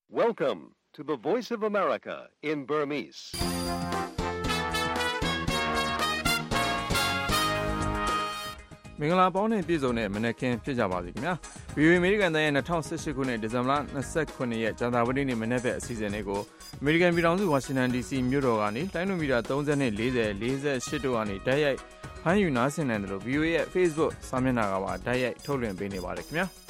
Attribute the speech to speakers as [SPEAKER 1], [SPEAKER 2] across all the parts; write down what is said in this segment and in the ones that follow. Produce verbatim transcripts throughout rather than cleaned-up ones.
[SPEAKER 1] Welcome to the Voice of America in Burmese.
[SPEAKER 2] ။မင်္ဂလာပေါင်းနဲ့ပြည့်စုံတဲ့မနက်ခင်းဖြစ်ကြပါစေခင်ဗျာ။ ဗီ အို အေ အမေရိကန်တိုင်းရဲ့၂၀၁၈ခုနှစ်ဒီဇင်ဘာလ၂၉ရက်ကြာသပတေးနေ့မနက်ဘက်အစီအစဉ်လေးကိုအမေရိကန်ပြည်ထောင်စုဝါရှင်တန်ဒီစီမြို့တော်ကနေလိုင်းနိုမီတာ၃၀နဲ့၄၀ ၄၈တို့ကနေတိုက်ရိုက်ဖမ်းယူနားဆင်နိုင်တယ်လို့ ဗီ အို အေ ရဲ့ Facebook စာမျက်နှာကပါတိုက်ရိုက်ထုတ်လွှင့်ပေးနေပါတယ်ခင်ဗျာ။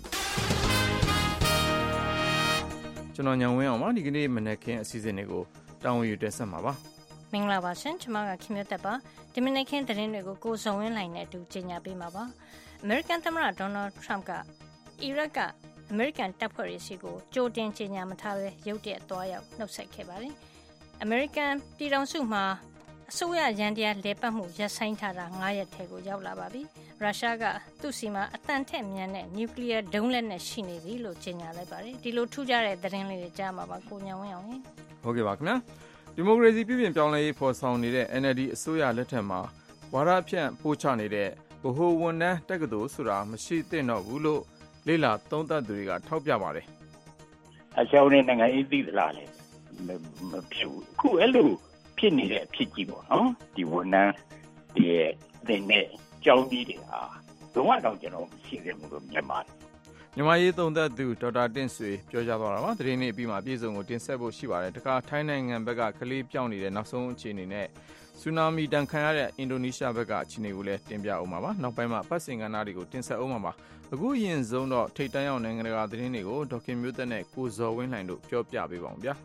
[SPEAKER 2] ကျွန်တော်ညံဝင်းအောင်ပါဒီကနေ့မနက်ခင်းအစီအစဉ်လေးကိုတာဝန်ယူတက်ဆက်မှာပါ။
[SPEAKER 3] မင်္ဂလာပါရှင်ကျွန်မကခင်မြတ်တက်ပါဒီမနေ့ခင်းသတင်းတွေကိုကိုစုံဝင်းလိုက်နဲ့အတူကြေညာပေးမှာပါအမေရိကန်သမ္မတဒေါ်နယ်ထရမ့်ကအီရတ်ကအမေရိကန်တပ်ဖွဲ့တွေစီကိုကြိုတင်ကြေညာမထားဘဲရုတ်တရက်သွားရောက်နှုတ်ဆက်ခဲ့ပါတယ်အမေရိကန်ပြည်ထောင်စုမှာအစိုးရရန်တရားလေပတ်မှုရပ်ဆိုင်းထားတာ၅ရက်ထဲကိုရောက်လာပါပြီရုရှားကသူ့စီမှာအတန်ထက်မြန်တဲ့နျူကလ িয়ার ဒုံးလက်နဲ့ရှိနေပြီလို့ကြေညာလိုက်ပါတယ်ဒီလိုထူးခြားတဲ့သတင်းလေးတွေကြားမှာပါကိုညံဝင်းအောင်ရင်
[SPEAKER 2] ဟုတ်ကဲ့ပါခင်ဗျာဒီမိုကရေစီပြည်ပြင်ပြောင်းလဲရေးဖော်ဆောင်နေတဲ့ အန် အယ်လ် ဒီ အစိုးရလက်ထက်မှာဝါဒဖြန့်ပို့ချနေတဲ့ဗဟိုဝန်ထမ်းတက္ကသိုလ်ဆိုတာမရှိသင့်တော့ဘူးလို့လေ့လာသုံးသပ်သူတွေကထောက်ပြပါတယ်
[SPEAKER 4] ။အရှောင်းနဲ့နိုင်ငံရေးသိသလားလေမဖြစ်ဘူး။အခုအဲ့လိုဖြစ်နေတဲ့အဖြစ်ကြီးပေါ့နော်။ဒီဝန်ထမ်းဒီရဲ့တဲ့နဲ့ကြောင်းကြီးတွေဟာတော့တော့ကျွန်တော်ရှိတယ်လို့မြင်ပါတယ်
[SPEAKER 2] မြန်မာရေးသုံးသက်သူဒေါက်တာတင့်ဆွေပြောကြားသွားတာပါသတင်းနေ့အပြီးမှာပြည်စုံကိုတင်ဆက်ဖို့ရှိပါတယ်တခါထိုင်းနိုင်ငံဘက်ကကလေးပြောင်းနေတဲ့နောက်ဆုံးအခြေအနေနဲ့ဆူနာမီတန်ခံရတဲ့အင်ဒိုနီးရှားဘက်ကအခြေအနေကိုလည်းတင်ပြအောင်ပါပါနောက်ပိုင်းမှာပတ်စင်ကဏ္ဍတွေကိုတင်ဆက်အောင်ပါပါအခုအရင်ဆုံးတော့ထိတ်တန့်ရောက်နိုင်ငံတကာသတင်းတွေကိုဒေါက်ခင်မျိုးသက်နဲ့ကိုဇော်ဝင်းလှိုင်တို့ပြောပြပေးပါအောင်ဗျာ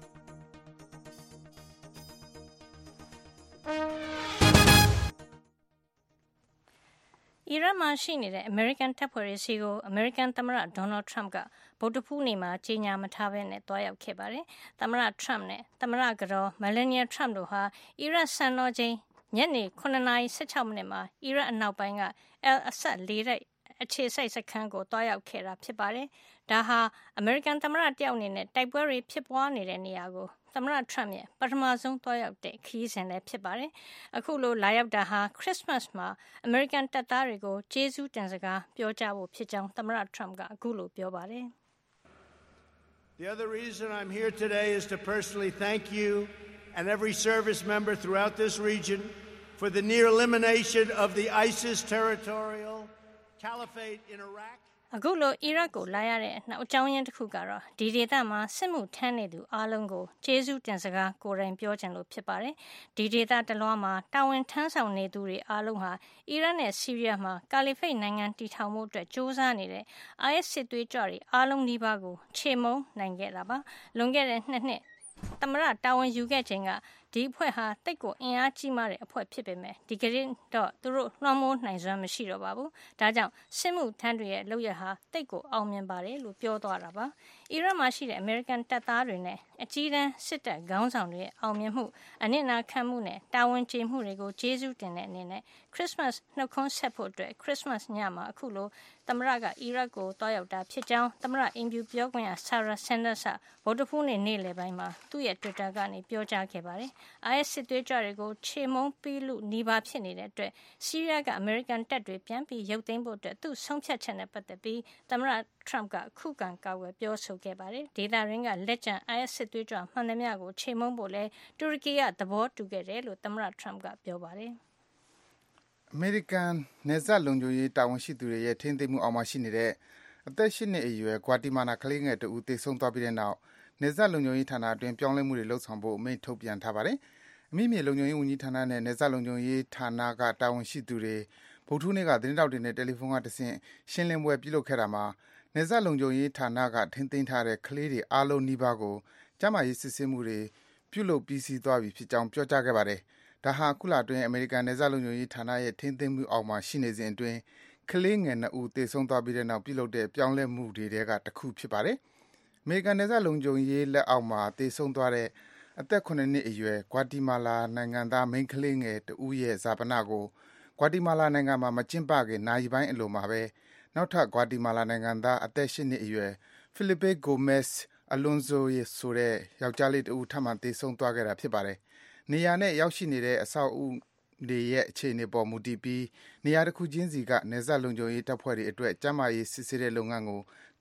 [SPEAKER 3] အီရတ်မှာရှိနေတဲ့အမေရိကန်တပ်ဖွဲ့တွေစီကိုအမေရိကန်သမ္မတဒေါ်နယ်ထရမ့်ကဗုဒ္ဓဖူးနေ့မှာကြေညာမထားဘဲနဲ့တွားရောက်ခဲ့ပါတယ်။သမ္မတထရမ့်နဲ့သမ္မတကတော်မယ်လနီယာထရမ့်တို့ဟာအီရတ်စံတော်ချိန်ညနေခုနှစ်နာရီ၁၆မိနစ်မှာအီရတ်အနောက်ပိုင်းကအယ်အဆတ်လေတပ်အခြေစိုက်စခန်းကိုတွားရောက်ခဲ့တာဖြစ်ပါတယ်။ဒါဟာအမေရိကန်သမ္မတတယောက်အနေနဲ့တိုက်ပွဲတွေဖြစ်ပွားနေတဲ့နေရာကိုသမ္မတထရမ့်ရဲ့ပထမဆုံးတွားရောက်တဲ့ခရီးစဉ်လည်းဖြစ်ပါတယ်။အခုလိုလာရောက်တာဟာခရစ်စမတ်မှာအမေရိကန်တပ်သားတွေကိုကျေးဇူးတင်စကားပြောကြားဖို့ဖြစ်ကြောင်းသမ္မတထရမ့်ကအခုလိုပြောပါတယ်။
[SPEAKER 5] The other reason I'm here today is to personally thank you and every service member throughout this region for the near elimination of the ISIS territorial caliphate in Iraq.
[SPEAKER 3] အခုလိုအီရတ်ကိုလာရတဲ့အနောက်အကြောင်းရင်းတစ်ခုကတော့ဒီဒေသမှာစစ်မှုထမ်းနေသူအားလုံးကိုကျေးဇူးတင်စကားကိုယ်တိုင်ပြောချင်လို့ဖြစ်ပါတယ်။ဒီဒေသတလွှားမှာတာဝန်ထမ်းဆောင်နေသူတွေအားလုံးဟာအီရတ်နဲ့ဆီးရီးယားမှာကာလီဖိတ်နိုင်ငံတည်ထောင်မှုအတွက်စ조사နေတဲ့ အိုင်အက်စ် စစ်သွေးကြွတွေအားလုံးဒီပါကိုခြေမုံနိုင်ခဲ့တာပါ။လွန်ခဲ့တဲ့နှစ်နှစ်သမ္မတတာဝန်ယူခဲ့ချိန်ကဒီအဖွဲ့ဟာတိတ်ကိုအင်အားကြီးမားတဲ့အဖွဲ့ဖြစ်ပေမဲ့ဒီကနေ့တော့သူတို့လွှမ်းမိုးနိုင်စွမ်းမရှိတော့ပါဘူး။ဒါကြောင့်စစ်မှုထမ်းတွေရဲ့လုပ်ရဟာတိတ်ကိုအောင်မြင်ပါတယ်လို့ပြောသွားတာပါ။အီရတ်မှာရှိတဲ့အမေရိကန်တပ်သားတွေနဲ့အကြီးတန်းစစ်တပ်ခေါင်းဆောင်တွေရဲ့အောင်မြင်မှုအနစ်နာခံမှုနဲ့တာဝန်ကျေမှုတွေကိုကျေးဇူးတင်တဲ့အနေနဲ့ခရစ်စမတ်နှုတ်ခွန်းဆက်ဖို့အတွက်ခရစ်စမတ်ညမှာအခုလိုသမ္မတကအီရတ်ကိုတွားရောက်တာဖြစ်ကြောင်းသမ္မတအင်ဖြူပြောခွင့်ရဆာရာဆန်ဒါစ်ကဗုဒ္ဓဖူးနေ့နေ့လယ်ပိုင်းမှာသူ့ရဲ့ Twitter ကနေပြောကြားခဲ့ပါတယ်။ အိုင်အက်စ် စစ်သွေးကြွတွေကိုခြေမုံပြီးလို့နေပါဖြစ်နေတဲ့အတွက်ဆီးရီးယားကအမေရိကန်တပ်တွေပြန်ပြီးရုပ်သိမ်းဖို့အတွက်သူ့ဆုံးဖြတ်ချက်နဲ့ပတ်သက်ပြီးသမ္မတထရမ့်ကခုခံကာကွယ်ပြောဆိုခဲ့ပါတယ်။ဒေသရင်းကလက်ကျန် အိုင်အက်စ် စစ်သွေးကြွမှန်သမျှကိုခြေမုံဖို့လဲတူရကီကသဘောတူခဲ့တယ်လို့သမ္မတထရမ့်ကပြောပါတယ်။
[SPEAKER 6] အမေရိကန်နယ်စပ်လုံခြုံရေးတာဝန်ရှိသူတွေရဲ့ထိန်းသိမ်းမှုအောက်မှာရှိနေတဲ့အသက်၈နှစ်အရွယ်ဂွာတီမာလာကလေးငယ်တဦးသေဆုံးသွားပြီးတဲ့နောက်နယ်စပ်လုံခြုံရေးဌာနအတွင်းပြောင်းလဲမှုတွေလှုပ်ဆောင်ဖို့အမိန့်ထုတ်ပြန်ထားပါတယ်။အမိမြေလုံခြုံရေးဝန်ကြီးဌာနနဲ့နယ်စပ်လုံခြုံရေးဌာနကတာဝန်ရှိသူတွေဗုဒ္ဓဟူးနေ့ကသတင်းတောက်တွေနဲ့တယ်လီဖုန်းကတဆင့်ရှင်းလင်းပွဲပြုလုပ်ခဲ့တာမှာနယ်စပ်လုံခြုံရေးဌာနကထိန်းသိမ်းထားတဲ့ကလေးတွေအားလုံးနီးပါးကိုကျန်းမာရေးစစ်ဆေးမှုတွေပြုလုပ်ပြီးစီးသွားပြီဖြစ်ကြောင်းပြောကြားခဲ့ပါတယ်။ဒါဟာခုလအတွင်းအမေရိကန်နယ်စပ်လုံခြုံရေးဌာနရဲ့ထိန်းသိမ်းမှုအောက်မှာရှိနေစဉ်အတွင်းကလေးငယ်နှစ်ဦးသေဆုံးသွားပြီးတဲ့နောက်ပြုလုပ်တဲ့ပြောင်းလဲမှုတွေထဲကတစ်ခုဖြစ်ပါတယ်။အမေရိကန်နယ်စပ်လုံခြုံရေးလက်အောက်မှာသေဆုံးသွားတဲ့အသက်၇နှစ်အရွယ်ဂွာတီမာလာနိုင်ငံသားမိန်းကလေးငယ်တဦးရဲ့ဇာပနကိုဂွာတီမာလာနိုင်ငံမှာမကျင်းပခင်နာရီပိုင်းအလိုမှာပဲနောက်ထပ်ဂွာတီမာလာနိုင်ငံသားအသက်၈နှစ်အရွယ်ဖိလစ်ပေဂိုမက်စ်အလွန်ဇိုရဲ့ဆိုတဲ့ယောက်ျားလေးတဦးထပ်မံသေဆုံးသွားခဲ့တာဖြစ်ပါတယ်။နေရာနဲ့ရောက်ရှိနေတဲ့အဆောက်အဦတွေရဲ့အခြေအနေပေါ်မူတည်ပြီးနေရာတစ်ခုချင်းစီကနယ်စပ်လုံခြုံရေးတပ်ဖွဲ့တွေအတွက်ကျန်းမာရေးစစ်ဆေးတဲ့လုပ်ငန်းကိုက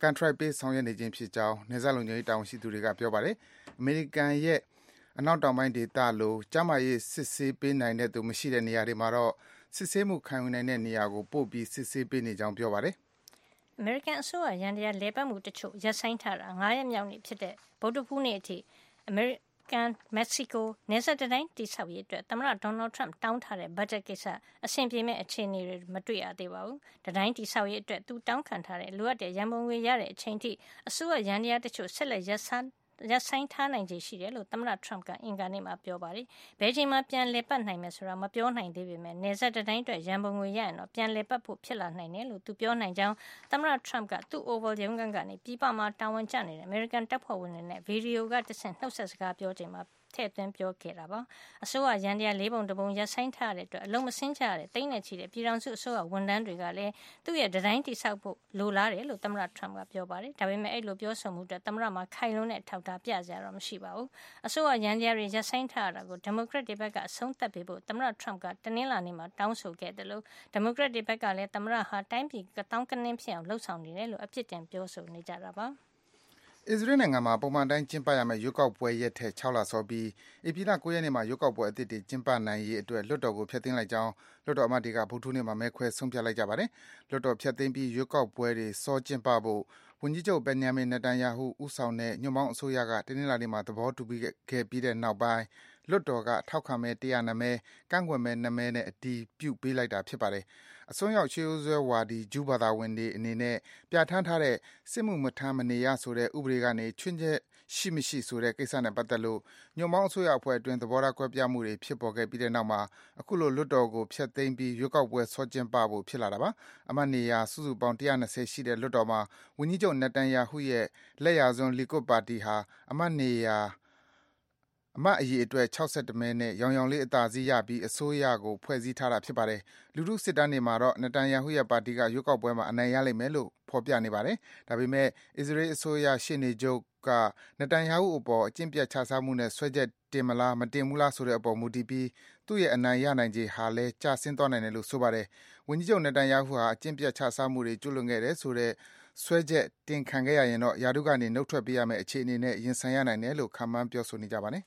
[SPEAKER 6] ကန်ထရိုက်ပေးဆောင်ရွက်နေခြင်းဖြစ်ကြောင်းနယ်စပ်လုံခြုံရေးတာဝန်ရှိသူတွေကပြောပါတယ်။အမေရိကန်ရဲ့အနောက်တောင်ပိုင်းဒေသလိုကျန်းမာရေးစစ်ဆေးပေးနိုင်တဲ့သူမရှိတဲ့နေရာတွေမှာတော့စစ်ဆေးမှုခံယူနိုင်တဲ့နေရာကိုပို့ပြီးစစ်ဆေးပေးနေကြောင်းပြောပါတယ်
[SPEAKER 3] ။အမေရိကန်အစိုးရရန်တရားလဲပတ်မှုတချို့ရပ်ဆိုင်းထားတာ၅ရက်မြောက်နေ့ဖြစ်တဲ့ဗုဒ္ဓဖူးနေ့အထိအမေရိကန်မက္ကဆီကိုနယ်စပ်တိုင်းတိဆောက်ရေးအတွက်သမ္မတဒေါ်နယ်ထရမ့်တောင်းထားတဲ့ဘတ်ဂျက်ကိစ္စအဆင်ပြေမဲ့အခြေအနေတွေမတွေ့ရသေးပါဘူး။တိုင်းတိဆောက်ရေးအတွက်သူတောင်းခံထားတဲ့လိုအပ်တဲ့ရန်ပုံငွေရတဲ့အချိန်ထိအစိုးရရန်တရားတချို့ဆက်လက်ရပ်ဆိုင်းရပ်ဆိုင်ထားနိုင်ခြေရှိတယ်လို့သမ္မတထရမ့်ကအင်္ဂါနေ့မှာပြောပါတယ်။ဘယ်ချိန်မှပြန်လည်ပတ်နိုင်မယ်ဆိုတာမပြောနိုင်သေးပေမဲ့နယ်စပ်တိုင်းအတွက်ရန်ပုံငွေရရင်တော့ပြန်လည်ပတ်ဖို့ဖြစ်လာနိုင်တယ်လို့သူပြောနိုင်ကြောင်းသမ္မတထရမ့်ကသူ့ Oval ရုံးခန်းကနေပြည်ပမှာတာဝန်ကျနေတဲ့အမေရိကန်တပ်ဖွဲ့ဝင်တွေနဲ့ဗီဒီယိုကတဆင့်နှုတ်ဆက်စကားပြောချိန်မှာထည့်သွင်းပြောခဲ့တာပါ။အစိုးရရန်တရားလေးပုံတစ်ပုံရပ်ဆိုင်းထားတဲ့အတွက်အလုံးမစင်းကြရတဲ့တိတ်နဲ့ချီတဲ့ပြည်ထောင်စုအစိုးရဝန်ထမ်းတွေကလည်းသူ့ရဲ့တိုင်းတိဆောက်ဖို့လိုလားတယ်လို့သမ္မတထရမ့်ကပြောပါတယ်။ဒါပေမဲ့အဲ့လိုပြောဆိုမှုအတွက်သမ္မတမှာခိုင်လုံတဲ့အထောက်အထားပြစရာတော့မရှိပါဘူး။အစိုးရရန်တရားတွေရပ်ဆိုင်းထားတာကိုဒီမိုကရက်တွေဘက်ကအဆုံးသတ်ပေးဖို့သမ္မတထရမ့်ကတနင်္လာနေ့မှာတောင်းဆိုခဲ့တယ်လို့ဒီမိုကရက်တွေဘက်ကလည်းသမ္မတဟာတိုင်းပြည်ကတောင်းကနင်းဖြစ်အောင်လှုပ်ဆောင်နေတယ်လို့အပြစ်တင်ပြောဆိုနေကြတာပါ။
[SPEAKER 6] အစ္စရေးနိုင်ငံမှာပုံမှန်တိုင်းကျင်းပရမယ့်ရွေးကောက်ပွဲရက်ထက်၆လစောပြီးဧပြီလ၉ရက်နေ့မှာရွေးကောက်ပွဲအသစ်တွေကျင်းပနိုင်ရေးအတွက်လွှတ်တော်ကိုဖျက်သိမ်းလိုက်ကြောင်းလွှတ်တော်အမတ်တွေကဗုဒ္ဓဟူးနေ့မှာမဲခွဲဆုံးဖြတ်လိုက်ကြပါတယ်။လွှတ်တော်ဖျက်သိမ်းပြီးရွေးကောက်ပွဲတွေစောကျင်းပဖို့ဝန်ကြီးချုပ်ဘင်ဂျမင်နေတန်ယာဟုဦးဆောင်တဲ့ညွန့်ပေါင်းအစိုးရကတနင်္လာနေ့မှာသဘောတူခဲ့ပြီးတဲ့နောက်ပိုင်းလွှတ်တော်ကထောက်ခံမဲ၁၀၂မဲကန့်ကွက်မဲ၂မဲနဲ့အတည်ပြုပေးလိုက်တာဖြစ်ပါတယ်။အစွန်းရောက်ရှေးရိုးစွဲဝါဒီဂျူးဘာသာဝင်တွေအနေနဲ့ပြဋ္ဌာန်းထားတဲ့စစ်မှုမထမ်းမနေရဆိုတဲ့ဥပဒေကနေချွင်းချက်ရှိမရှိဆိုတဲ့ကိစ္စနဲ့ပတ်သက်လို့ညွန့်ပေါင်းအစိုးရအဖွဲ့အတွင်းသဘောထားကွဲပြားမှုတွေဖြစ်ပေါ်ခဲ့ပြီးတဲ့နောက်မှာအခုလိုလွှတ်တော်ကိုဖျက်သိမ်းပြီးရွေးကောက်ပွဲဆော့ကျင်းပဖို့ဖြစ်လာတာပါ။အမတ်နေရာစုစုပေါင်း၁၂၀ရှိတဲ့လွှတ်တော်မှာဝန်ကြီးချုပ်နေတန်ယာဟုရဲ့လက်ယာစွန်းလီကွတ်ပါတီဟာအမတ်နေရာအမတ်အရေအတွက်၆၁မဲနဲ့ရောင်ရောင်လေးအသာစီးရပြီးအစိုးရကိုဖွဲ့စည်းထားတာဖြစ်ပါတယ်။လူထုစစ်တမ်းတွေမှာတော့နေတန်ယာဟုရဲ့ပါတီကရွေးကောက်ပွဲမှာအနိုင်ရလိမ့်မယ်လို့ဖော်ပြနေပါတယ်။ဒါပေမဲ့အစ္စရေးအစိုးရရှေ့နေချုပ်ကနေတန်ယာဟုအပေါ်အကျင့်ပြတ်ခြစားမှုနဲ့ဆွဲချက်တင်မလားမတင်ဘူးလားဆိုတဲ့အပေါ်မူတည်ပြီးသူ့ရဲ့အနိုင်ရနိုင်ခြေဟာလည်းကျဆင်းသွားနိုင်တယ်လို့ဆိုပါတယ်။ဝန်ကြီးချုပ်နေတန်ယာဟုဟာအကျင့်ပြတ်ခြစားမှုတွေကျူးလွန်ခဲ့တယ်ဆိုတဲ့ဆွဲချက်တင်ခံခဲ့ရရင်တော့ယာတုကနေနှုတ်ထွက်ပေးရမယ့်အခြေအနေနဲ့ရင်ဆိုင်ရနိုင်တယ်လို့ခန့်မှန်းပြောဆိုနေကြပါတယ်။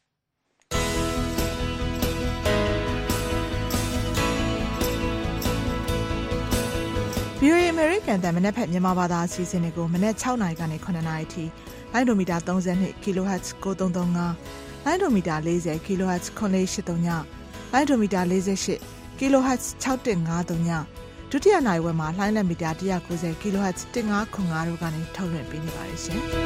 [SPEAKER 7] ဗွီအိုအေ American တန်မနက်ဖက်မြန်မာဘာသာအစီအစဉ်တွေကိုမနက်၆နာရီကနေ၇နာရီထိလိုင်းဒိုမီတာ၃၂ kHz ၉၃၃၅လိုင်းဒိုမီတာ၄၀ kHz ၇၄၈၃ညလိုင်းဒိုမီတာ၄၈ kHz ၆၁၅၃ညဒုတိယနိုင်ဝက်မှာလိုင်းလက်မီတာ၁၉၀ kHz ၁၅၇၅တို့ကနေထုတ်လွှင့်ပေးနေပါတယ်ရှင်။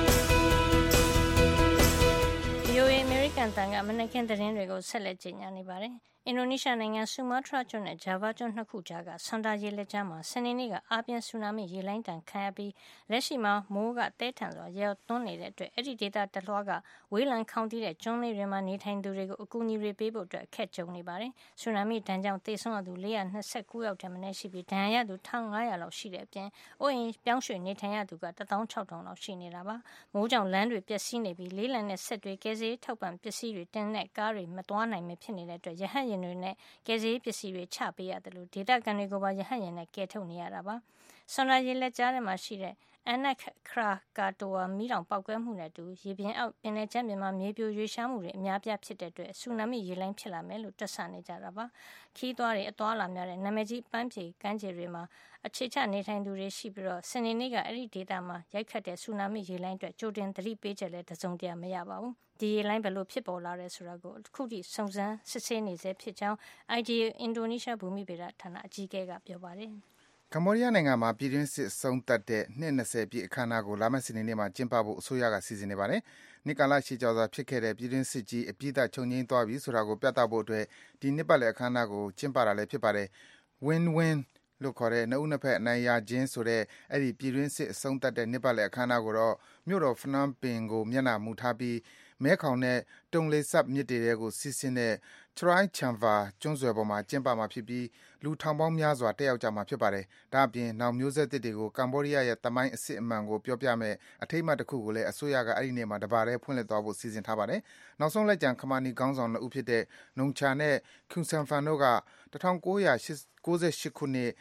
[SPEAKER 3] ဗွီအိုအေ American တန်ကမနက်ခင်းသတင်းတွေကိုဆက်လက်ကြေညာနေပါတယ်။အင်ဒိုနီးရှားနိုင်ငံဆူမားထရာကျွန်းနဲ့ဂျာဗာကျွန်းနှစ်ခုကြားကဆွန်ဒါရေလက်ကြားမှာစနေနေ့ကအားပြင်းဆူနာမီရေလိုင်းတန်ခံရပြီးလက်ရှိမှာမိုးကတဲထန်စွာရောက်သွန်းနေတဲ့အတွက်အဲ့ဒီဒေသတလွှားကဝေးလံခေါင်တီးတဲ့ကျွန်းလေးတွေမှာနေထိုင်သူတွေကိုအကူအညီတွေပေးဖို့အတွက်အခက်ကြုံနေပါတယ်။ဆူနာမီဒဏ်ကြောင့်သေဆုံးသူ၄၂၉ယောက်ထက်မနည်းရှိပြီးဒဏ်ရာရသူ၁၅၀၀လောက်ရှိတဲ့အပြင်အိုးအိမ်ပြောင်းရွှေ့နေထိုင်ရသူက၁၆၀၀၀လောက်ရှိနေတာပါ။မိုးကြောင့်လမ်းတွေပျက်စီးနေပြီးလေးလံနဲ့ဆက်တွေကဲစေးထောက်ပံ့ပစ္စည်းတွေတင်တဲ့ကားတွေမသွားနိုင်မဖြစ်နေတဲ့အတွက်ရဟတ်ယာဉ်တွေနဲ့ကယ်ဆယ်ရေးပစ္စည်းတွေချပေးရတယ်လို့ဒေသခံတွေကိုပါရဟတ်ယာဉ်နဲ့ကယ်ထုတ်နေရတာပါ။ဆွန်ဒါရေလက်ကြားထဲမှာရှိတဲ့အနက်ခရာကာတိုဝါမီးတောင်ပောက်ကွဲမှုနဲ့အတူရေပြင်အောက်ပင်လယ်ကျမ်းပြင်မှာမြေပြိုရွေးရှားမှုတွေအများပြားဖြစ်တဲ့အတွက်ဆူနာမီရေလိုင်းဖြစ်လာမယ်လို့တွက်ဆနေကြတာပါ။ခီးသွားတွေအသွားလာများတဲ့နာမည်ကြီးပန်းဖြေကမ်းခြေတွေမှာအခြေချနေထိုင်သူတွေရှိပြီးတော့စနေနေ့ကအဲ့ဒီဒေသမှာရိုက်ခတ်တဲ့ဆူနာမီရေလိုင်းအတွက်ကြိုတင်သတိပေးချက်လည်းတစုံတရာမရပါဘူး။ဒီရေလိုင်းဘယ်လိုဖြစ်ပေါ်လာတယ်ဆိုတာကိုအခုထိစုံစမ်းစစ်ဆေးနေစေဖြစ်ကြောင်း အိုင် ဒီ အေ အင်ဒိုနီးရှားဘူမိဗေဒဌာနအကြီးအကဲကပြောပါတယ်
[SPEAKER 6] ။ကမ္ဘောဒီးယားနိုင်ငံမှာပြည်တွင်းစစ်ဆုံးသက်တဲ့နှစ်၂၀ပြည့်အခမ်းအနားကိုလာမယ့်စနေနေ့မှာကျင်းပဖို့အစိုးရကစီစဉ်နေပါတယ်။နှစ်ကာလရှည်ကြာစွာဖြစ်ခဲ့တဲ့ပြည်တွင်းစစ်ကြီးအပြည့်အစုံချုပ်ငြိမ်းသွားပြီဆိုတာကိုပြသဖို့အတွက်ဒီနှစ်ပတ်လည်အခမ်းအနားကိုကျင်းပတာလည်းဖြစ်ပါတယ်။ Win-win လို့ခေါ်တဲ့နှစ်ဦးနှစ်ဖက်အနိုင်ရခြင်းဆိုတဲ့အဲ့ဒီပြည်တွင်းစစ်အဆုံးသတ်တဲ့နှစ်ပတ်လည်အခမ်းအနားကိုတော့မြို့တော်ဖနွမ်းပင်ကိုမျက်နှာမူထားပြီးမဲခေါင်နဲ့တုံလေဆပ်မြစ်တွေကိုစီးဆင်းတဲ့ Chrai Chamva ကျွန်းဆွယ်ပေါ်မှာကျင်းပမှာဖြစ်ပြီးလူထောင်ပေါင်းများစွာတက်ရောက်ကြမှာဖြစ်ပါတယ်။ဒါ့အပြင်နောက်မျိုးဆက်သစ်တွေကိုကမ္ဘောဒီးယားရဲ့သမိုင်းအစစ်အမှန်ကိုပြောပြမယ့်အထိမ်းအမှတ်တစ်ခုကိုလည်းအစိုးရကအဲ့ဒီနေ့မှာတပါးတည်းဖွင့်လှစ်သွားဖို့စီစဉ်ထားပါတယ်။နောက်ဆုံးလက်ကျန်ခမာနီခေါင်းဆောင်နှစ်ဦးဖြစ်တဲ့နုံချာနဲ့ခွန်ဆန်ဖန်တို့က၁၉၉၈ခုနှစ်ဒီ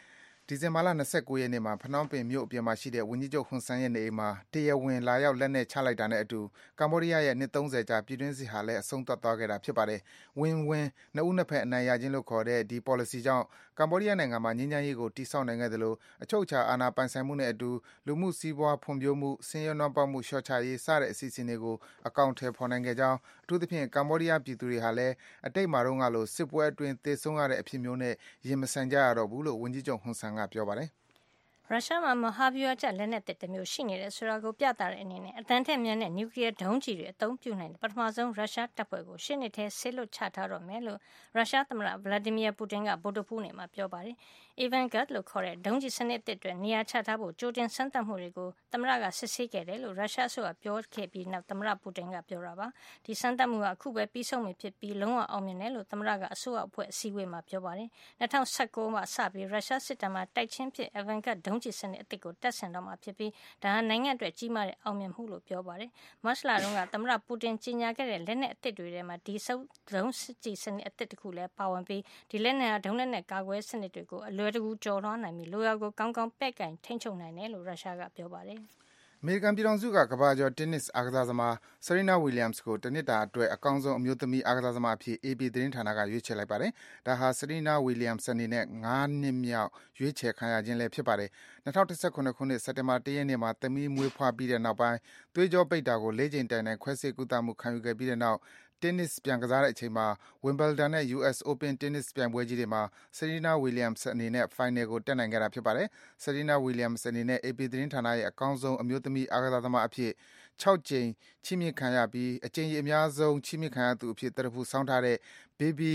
[SPEAKER 6] ဒီဇင်ဘာလ၂၉ရက်နေ့မှာဖနွမ်းပင်မြို့အပြင်မှာရှိတဲ့ဝန်ကြီးချုပ်ဟွန်ဆန်ရဲ့နေအိမ်မှာတရားဝင်လာရောက်လက်နက်ချလိုက်တာနဲ့အတူကမ္ဘောဒီးယားရဲ့နှစ်သုံးဆယ်ကြာပြည်တွင်းစစ်ဟာလည်းအဆုံးသတ်သွားခဲ့တာဖြစ်ပါတယ်။ Win-win နှစ်ဦးနှစ်ဖက်အနိုင်ရခြင်းလို့ခေါ်တဲ့ဒီ policy ကြောင့်ကမ္ဘောဒီးယားနိုင်ငံမှာငြိမ်းချမ်းရေးကိုတည်ဆောက်နိုင်ခဲ့သလိုအချုပ်အခြာအာဏာပိုင်ဆိုင်မှုနဲ့အတူလူမှုစီးပွားဖွံ့ဖြိုးမှုဆင်းရဲနွမ်းပါးမှုလျှော့ချရေးစတဲ့အစီအစဉ်တွေကိုအကောင်အထည်ဖော်နိုင်ခဲ့ကြောင်းအထူးသဖြင့်ကမ္ဘောဒီးယားပြည်သူတွေဟာလည်းအတိတ်မှာတုန်းကလိုစစ်ပွဲအတွင်းသေဆုံးရတဲ့အဖြစ်မျိုးနဲ့ရင်မဆိုင်ကြရတော့ဘူးလို့ဝန်ကြီးချုပ်ဟွန်ဆန်ကပြောပါတယ်
[SPEAKER 3] ရုရှားမှာမဟာဗျူဟာကျလက်နက်တစ်မျိုးရှိနေတယ်ဆိုတာကိုပြသတဲ့အနေနဲ့အတန်ထက်မြန်တဲ့နျူကလ িয়ার ဒုံးကျည်တွေအသုံးပြုနိုင်တဲ့ပထမဆုံးရုရှားတပ်ဖွဲ့ကိုရှစ်နှစ်ထဲဆေးလွတ်ချထားတော့မယ်လို့ရုရှားသမ္မတဗလာဒီမီယာပူတင်ကဗုဒ္ဓဟူးနေ့မှာပြောပါတယ်။ Ivanguard လို့ခေါ်တဲ့ဒုံးကျည်စနစ်တစ်တွေနေရာချထားဖို့ကြိုတင်စမ်းသပ်မှုတွေကိုသမ္မတကစစ်ဆေးခဲ့တယ်လို့ရုရှားအစိုးရပြောခဲ့ပြီးနောက်သမ္မတပူတင်ကပြောတာပါ။ဒီစမ်းသပ်မှုကအခုပဲပြီးဆုံးပြီဖြစ်ပြီးလုံးဝအောင်မြင်တယ်လို့သမ္မတကအစိုးရအဖွဲ့အစည်းအဝေးမှာပြောပါတယ်။၂၀၁၉မှာစပြီးရုရှားစစ်တပ်မှတိုက်ချင်းဖြစ် Ivanguard ဒုံးကျည်စနစ်အသစ်ကိုတက်ဆင်တော့မှာဖြစ်ပြီးဒါဟာနိုင်ငံအတွက်ကြီးမားတဲ့အောင်မြင်မှုလို့ပြောပါတယ်။မတ်လတုန်းကသမ္မတပူတင်ကြီးညာခဲ့တဲ့လက်နက်အသစ်တွေထဲမှာဒီစုံဒုံးကျည်စနစ်အသစ်တစ်ခုလည်းပါဝင်ပြီးဒီလက်နက်ဟာဒုံးလက်နက်ကာကွယ်စနစ်တွေကိုအလွယ်တကူကျော်လွှားနိုင်ပြီးလိုရာကိုကောင်းကောင်းပဲ့ကင်ထိန်းချုပ်နိုင်တယ်လို့ရုရှားကပြောပါတယ်
[SPEAKER 6] ။အမေရိကန်ပြည်ထောင်စုကကမ္ဘာကျော်တင်းနစ်အားကစားသမား Serena Williams ကိုတနှစ်တာအတွက်အကောင်းဆုံးအမျိုးသမီးအားကစားသမားအဖြစ် အေပီ သတင်းဌာနကရွေးချယ်လိုက်ပါတယ်။ဒါဟာ Serena Williams အနေနဲ့ငါးနှစ်မြောက်ရွေးချယ်ခံရခြင်းလည်းဖြစ်ပါတယ်။၂၀၁၇ခုနှစ်စက်တင်ဘာလတစ်ရက်နေ့မှာသမီးမွေးဖွားပြီးတဲ့နောက်ပိုင်းသွေးကြောပိတ်တာကိုလေးကြိမ်တိုင်တိုင်ခွဲစိတ်ကုသမှုခံယူခဲ့ပြီးတဲ့နောက်တင်းနစ်ပြန်ကစားတဲ့အချိန်မှာ Wimbledon နဲ့ ယူ အက်စ် Open တင်းနစ်ပြိုင်ပွဲကြီးတွေမှာ Serena Williams အနေနဲ့ဖိုင်နယ်ကိုတက်နိုင်ခဲ့တာဖြစ်ပါတယ်။ Serena Williams အနေနဲ့ အေပီ သတင်းဌာနရဲ့အကောင်းဆုံးအမျိုးသမီးအားကစားသမားအဖြစ်၆ကြိမ်ချီးမြှင့်ခံရပြီးအကြိမ်ရေအများဆုံးချီးမြှင့်ခံရသူအဖြစ်သရဖူဆောင်းထားတဲ့ Baby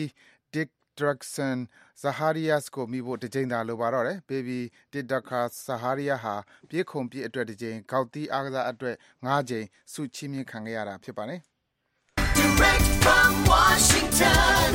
[SPEAKER 6] Didaktari Zaharia ကိုမီဖို့တစ်ကြိမ်သာလိုပါတော့တယ်။ Baby Didaktari Zaharia ဟာပြေးခုန်ပစ်အတွက်တစ်ကြိမ်၊ဂေါက်သီးအားကစားအတွက်ငါးကြိမ်ဆုချီးမြှင့်ခံခဲ့ရတာဖြစ်ပါတယ်။
[SPEAKER 8] Direct from Washington,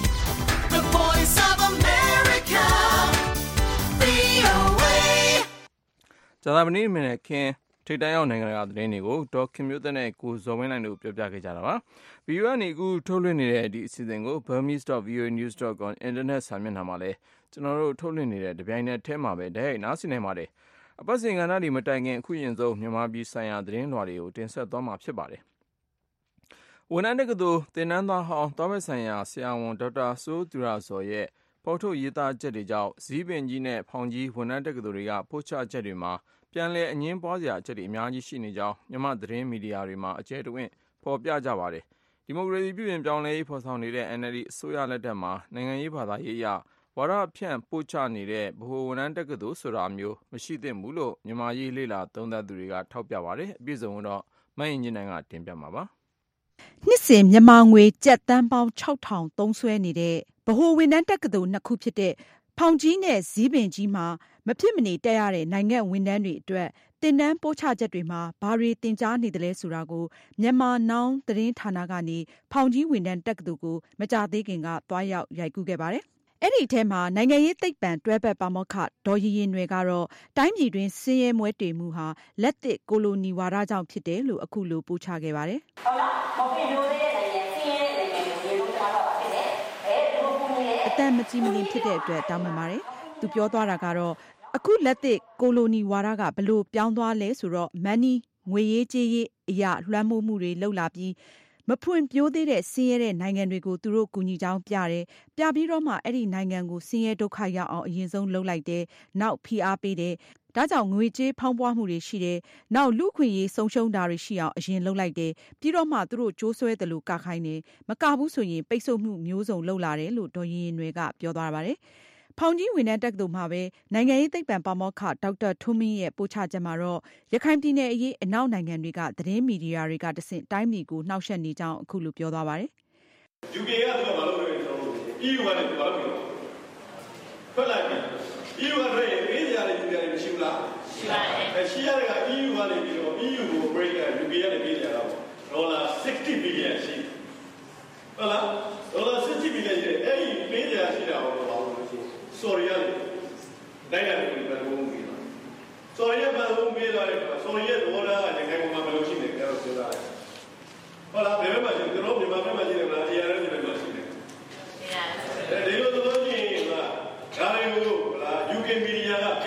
[SPEAKER 8] the voice of America, ဗွီအိုအေ
[SPEAKER 2] ဂျာသာပနီးမင်းခင်ထိတ်တန့်ရောက်နိုင်ငံကသတင်းတွေကိုဒေါ်ခင်မျိုးသက်နဲ့ကိုဇော်ဝင်းနိုင်တို့ပြောပြခဲ့ကြတာပါ။ ဗီအိုအေကနေအခုထုတ်လွှင့်နေတဲ့ဒီအစီအစဉ်ကို burmese dot v o a news dot com အင်တာနက်စာမျက်နှာမှာလည်းကျွန်တော်တို့ထုတ်လွှင့်နေတဲ့တပြိုင်နက်တည်းမှာပဲတိုက်ရိုက်နားဆင်နိုင်ပါတယ်။အပတ်စဉ်ကဏ္ဍဒီမတိုင်ခင်အခုရင်ဆုံးမြန်မာပြည်ဆိုင်ရာသတင်းလွှာတွေကိုတင်ဆက်သွားမှာဖြစ်ပါတယ်။ဝန်ထမ်းတက္ကသိုလ်သင်တန်းသားဟောင်းတောဘက်ဆိုင်ရာဆရာဝန်ဒေါက်တာစိုးသူရဇော်ရဲ့ဖော်ထုတ်ရေးသားချက်တွေကြောင့်ဇီးပင်ကြီးနဲ့ဖောင်ကြီးဝန်ထမ်းတက္ကသိုလ်တွေကပို့ချချက်တွေမှာပြန်လည်အငင်းပွားစရာအချက်တွေအများကြီးရှိနေကြောင်းမြန်မာသတင်းမီဒီယာတွေမှာအကျယ်တဝင့်ဖော်ပြကြပါတယ်။ဒီမိုကရေစီပြုပြင်ပြောင်းလဲရေးဖော်ဆောင်နေတဲ့ အန်အယ်လ်ဒီ အစိုးရလက်ထက်မှာနိုင်ငံရေးဘာသာရေးအရဝါဒဖြန့်ပို့ချနေတဲ့ဗဟိုဝန်ထမ်းတက္ကသိုလ်ဆိုတာမျိုးမရှိသင့်ဘူးလို့မြန်မာရေးလေ့လာသုံးသပ်သူတွေကထောက်ပြပါတယ်။အပြည့်စုံတော့မအင်ကြင်းနိုင်ကတင်ပြမှာပါ။
[SPEAKER 9] နှစ်စဉ်မြန်မာငွေကျပ်သန်းပေါင်းခြောက်ထောင်သုံးစွဲနေတဲ့ဗဟိုဝန်ထမ်းတက္ကသိုလ်နှစ်ခုဖြစ်တဲ့ဖောင်ကြီးနဲ့ဇီးပင်ကြီးမှာမဖြစ်မနေတက်ရတဲ့နိုင်ငံဝန်ထမ်းတွေအတွက်သင်တန်းပို့ချချက်တွေမှာဘာတွေသင်ကြားနေတယ်လဲဆိုတာကိုမြန်မာနောင်သတင်းဌာနကနေဖောင်ကြီးဝန်ထမ်းတက္ကသိုလ်ကိုမကြာသေးခင်ကသွားရောက်ရိုက်ကူးခဲ့ပါတယ်။အဲ့ဒီအထဲမှာနိုင်ငံရေးသိပ္ပံတွဲဘက်ပါမောက္ခဒေါ်ရင်ရင်နွယ်ကတော့တိုင်းပြည်တွင်ဆင်းရဲမွဲတေမှုဟာလက်သစ်ကိုလိုနီဝါဒကြောင့်ဖြစ်တယ်လို့အခုလိုပို့ချခဲ့ပါတယ်။ဟုတ်လားမဖြစ်လို့တဲ့နိုင်ငံဆင်းရဲတဲ့နိုင်ငံကိုရေလုံးထားတော့ပါဖြစ်တယ်။အဲဒီလိုပုံနေအသက်မကြီးမလင်းဖြစ်တဲ့အတွက်တောင်းပန်ပါတယ်။သူပြောသွားတာကတော့အခုလက်သစ်ကိုလိုနီဝါဒကဘလို့ပြောင်းသွားလဲဆိုတော့မန်နီငွေရေးကြေးရေးအရာလွှမ်းမိုးမှုတွေလှုပ်လာပြီးမဖွံ့ဖြိုးသေးတဲ့ဆင်းရဲတဲ့နိုင်ငံတွေကိုသူတို့ကူညီကြောင်းပြတယ်။ပြပြီးတော့မှအဲ့ဒီနိုင်ငံကိုဆင်းရဲဒုက္ခရောက်အောင်အရင်ဆုံးလှုပ်လိုက်တယ်။နောက်ဖိအားပေးတယ်။ဒါကြောင့်ငွေကြေးဖောင်းပွားမှုတွေရှိတယ်။နောက်လူခွင့်ရေးဆုံးရှုံးတာတွေရှိအောင်အရင်လှုပ်လိုက်တယ်။ပြီးတော့မှသူတို့ကြိုးဆွဲတယ်လို့ကခိုင်းတယ်။မကဘူးဆိုရင်ပိတ်ဆို့မှုမျိုးစုံလှုပ်လာတယ်လို့ဒေါ်ရင်ရင်နွယ်ကပြောသွားပါတယ်။ဖောင်ကြီးဝန်ထမ်းတက္ကသိုလ်မှာပဲနိုင်ငံရေးသိပ္ပံပါမောက္ခဒေါက်တာထွန်းမင်းရဲ့ပို့ချချက်မှာတော့ရခိုင်ပြည်နယ်အရေးအနောက်နိုင်ငံတွေကသတင်းမီဒီယာတွေကတဆင့်တိုင်းပြည်ကိုနှောက်ယှက်နေကြောင်းအခုလိုပြောသွားပါတယ်။
[SPEAKER 10] ယူကေ ကသူကဘာလုပ်လဲဆိုတော့ အီးယူ ကလည်းဘာလုပ်လဲထွက်လိုက်ပြီ အီးယူ ကလည်းပေးကြရတယ်ယူကြရတယ်မရှိဘူးလားရှိပါတယ်အဲရှိရတဲ့က အီးယူ ကနေပြီးတော့ အီးယူ ကို break ရယူကေ ကနေပေးကြတာပေါ့ဒေါ်လာsixty billionရှိဟုတ်လားဒေါ်လာsixty billionရှိတယ်အဲ့ဒီပေးကြရရှိတာဟောတော့ဘာလို့လဲဆိုဆော်ရီရတယ်နိုင်ငံတွေဘယ်လိုလုပ်ပြီးဆော်ရီရဲ့ဘယ်လိုပေးလာလဲဆော်ရီရဲ့ဒေါ်လာကနိုင်ငံပေါ်မှာဘယ်လိုရှိနေလဲပြောတာဟုတ်လားဘယ်မှာရှိကျွန်တော်မြန်မာပြည်မှာရှိတယ်မလားအရာတွေဘယ်မှာရှိလဲအဲဒီလိုဆိုလို့ရှိရင်ကဒါတွေကိုဟလာ ယူကေ မီဒီယာက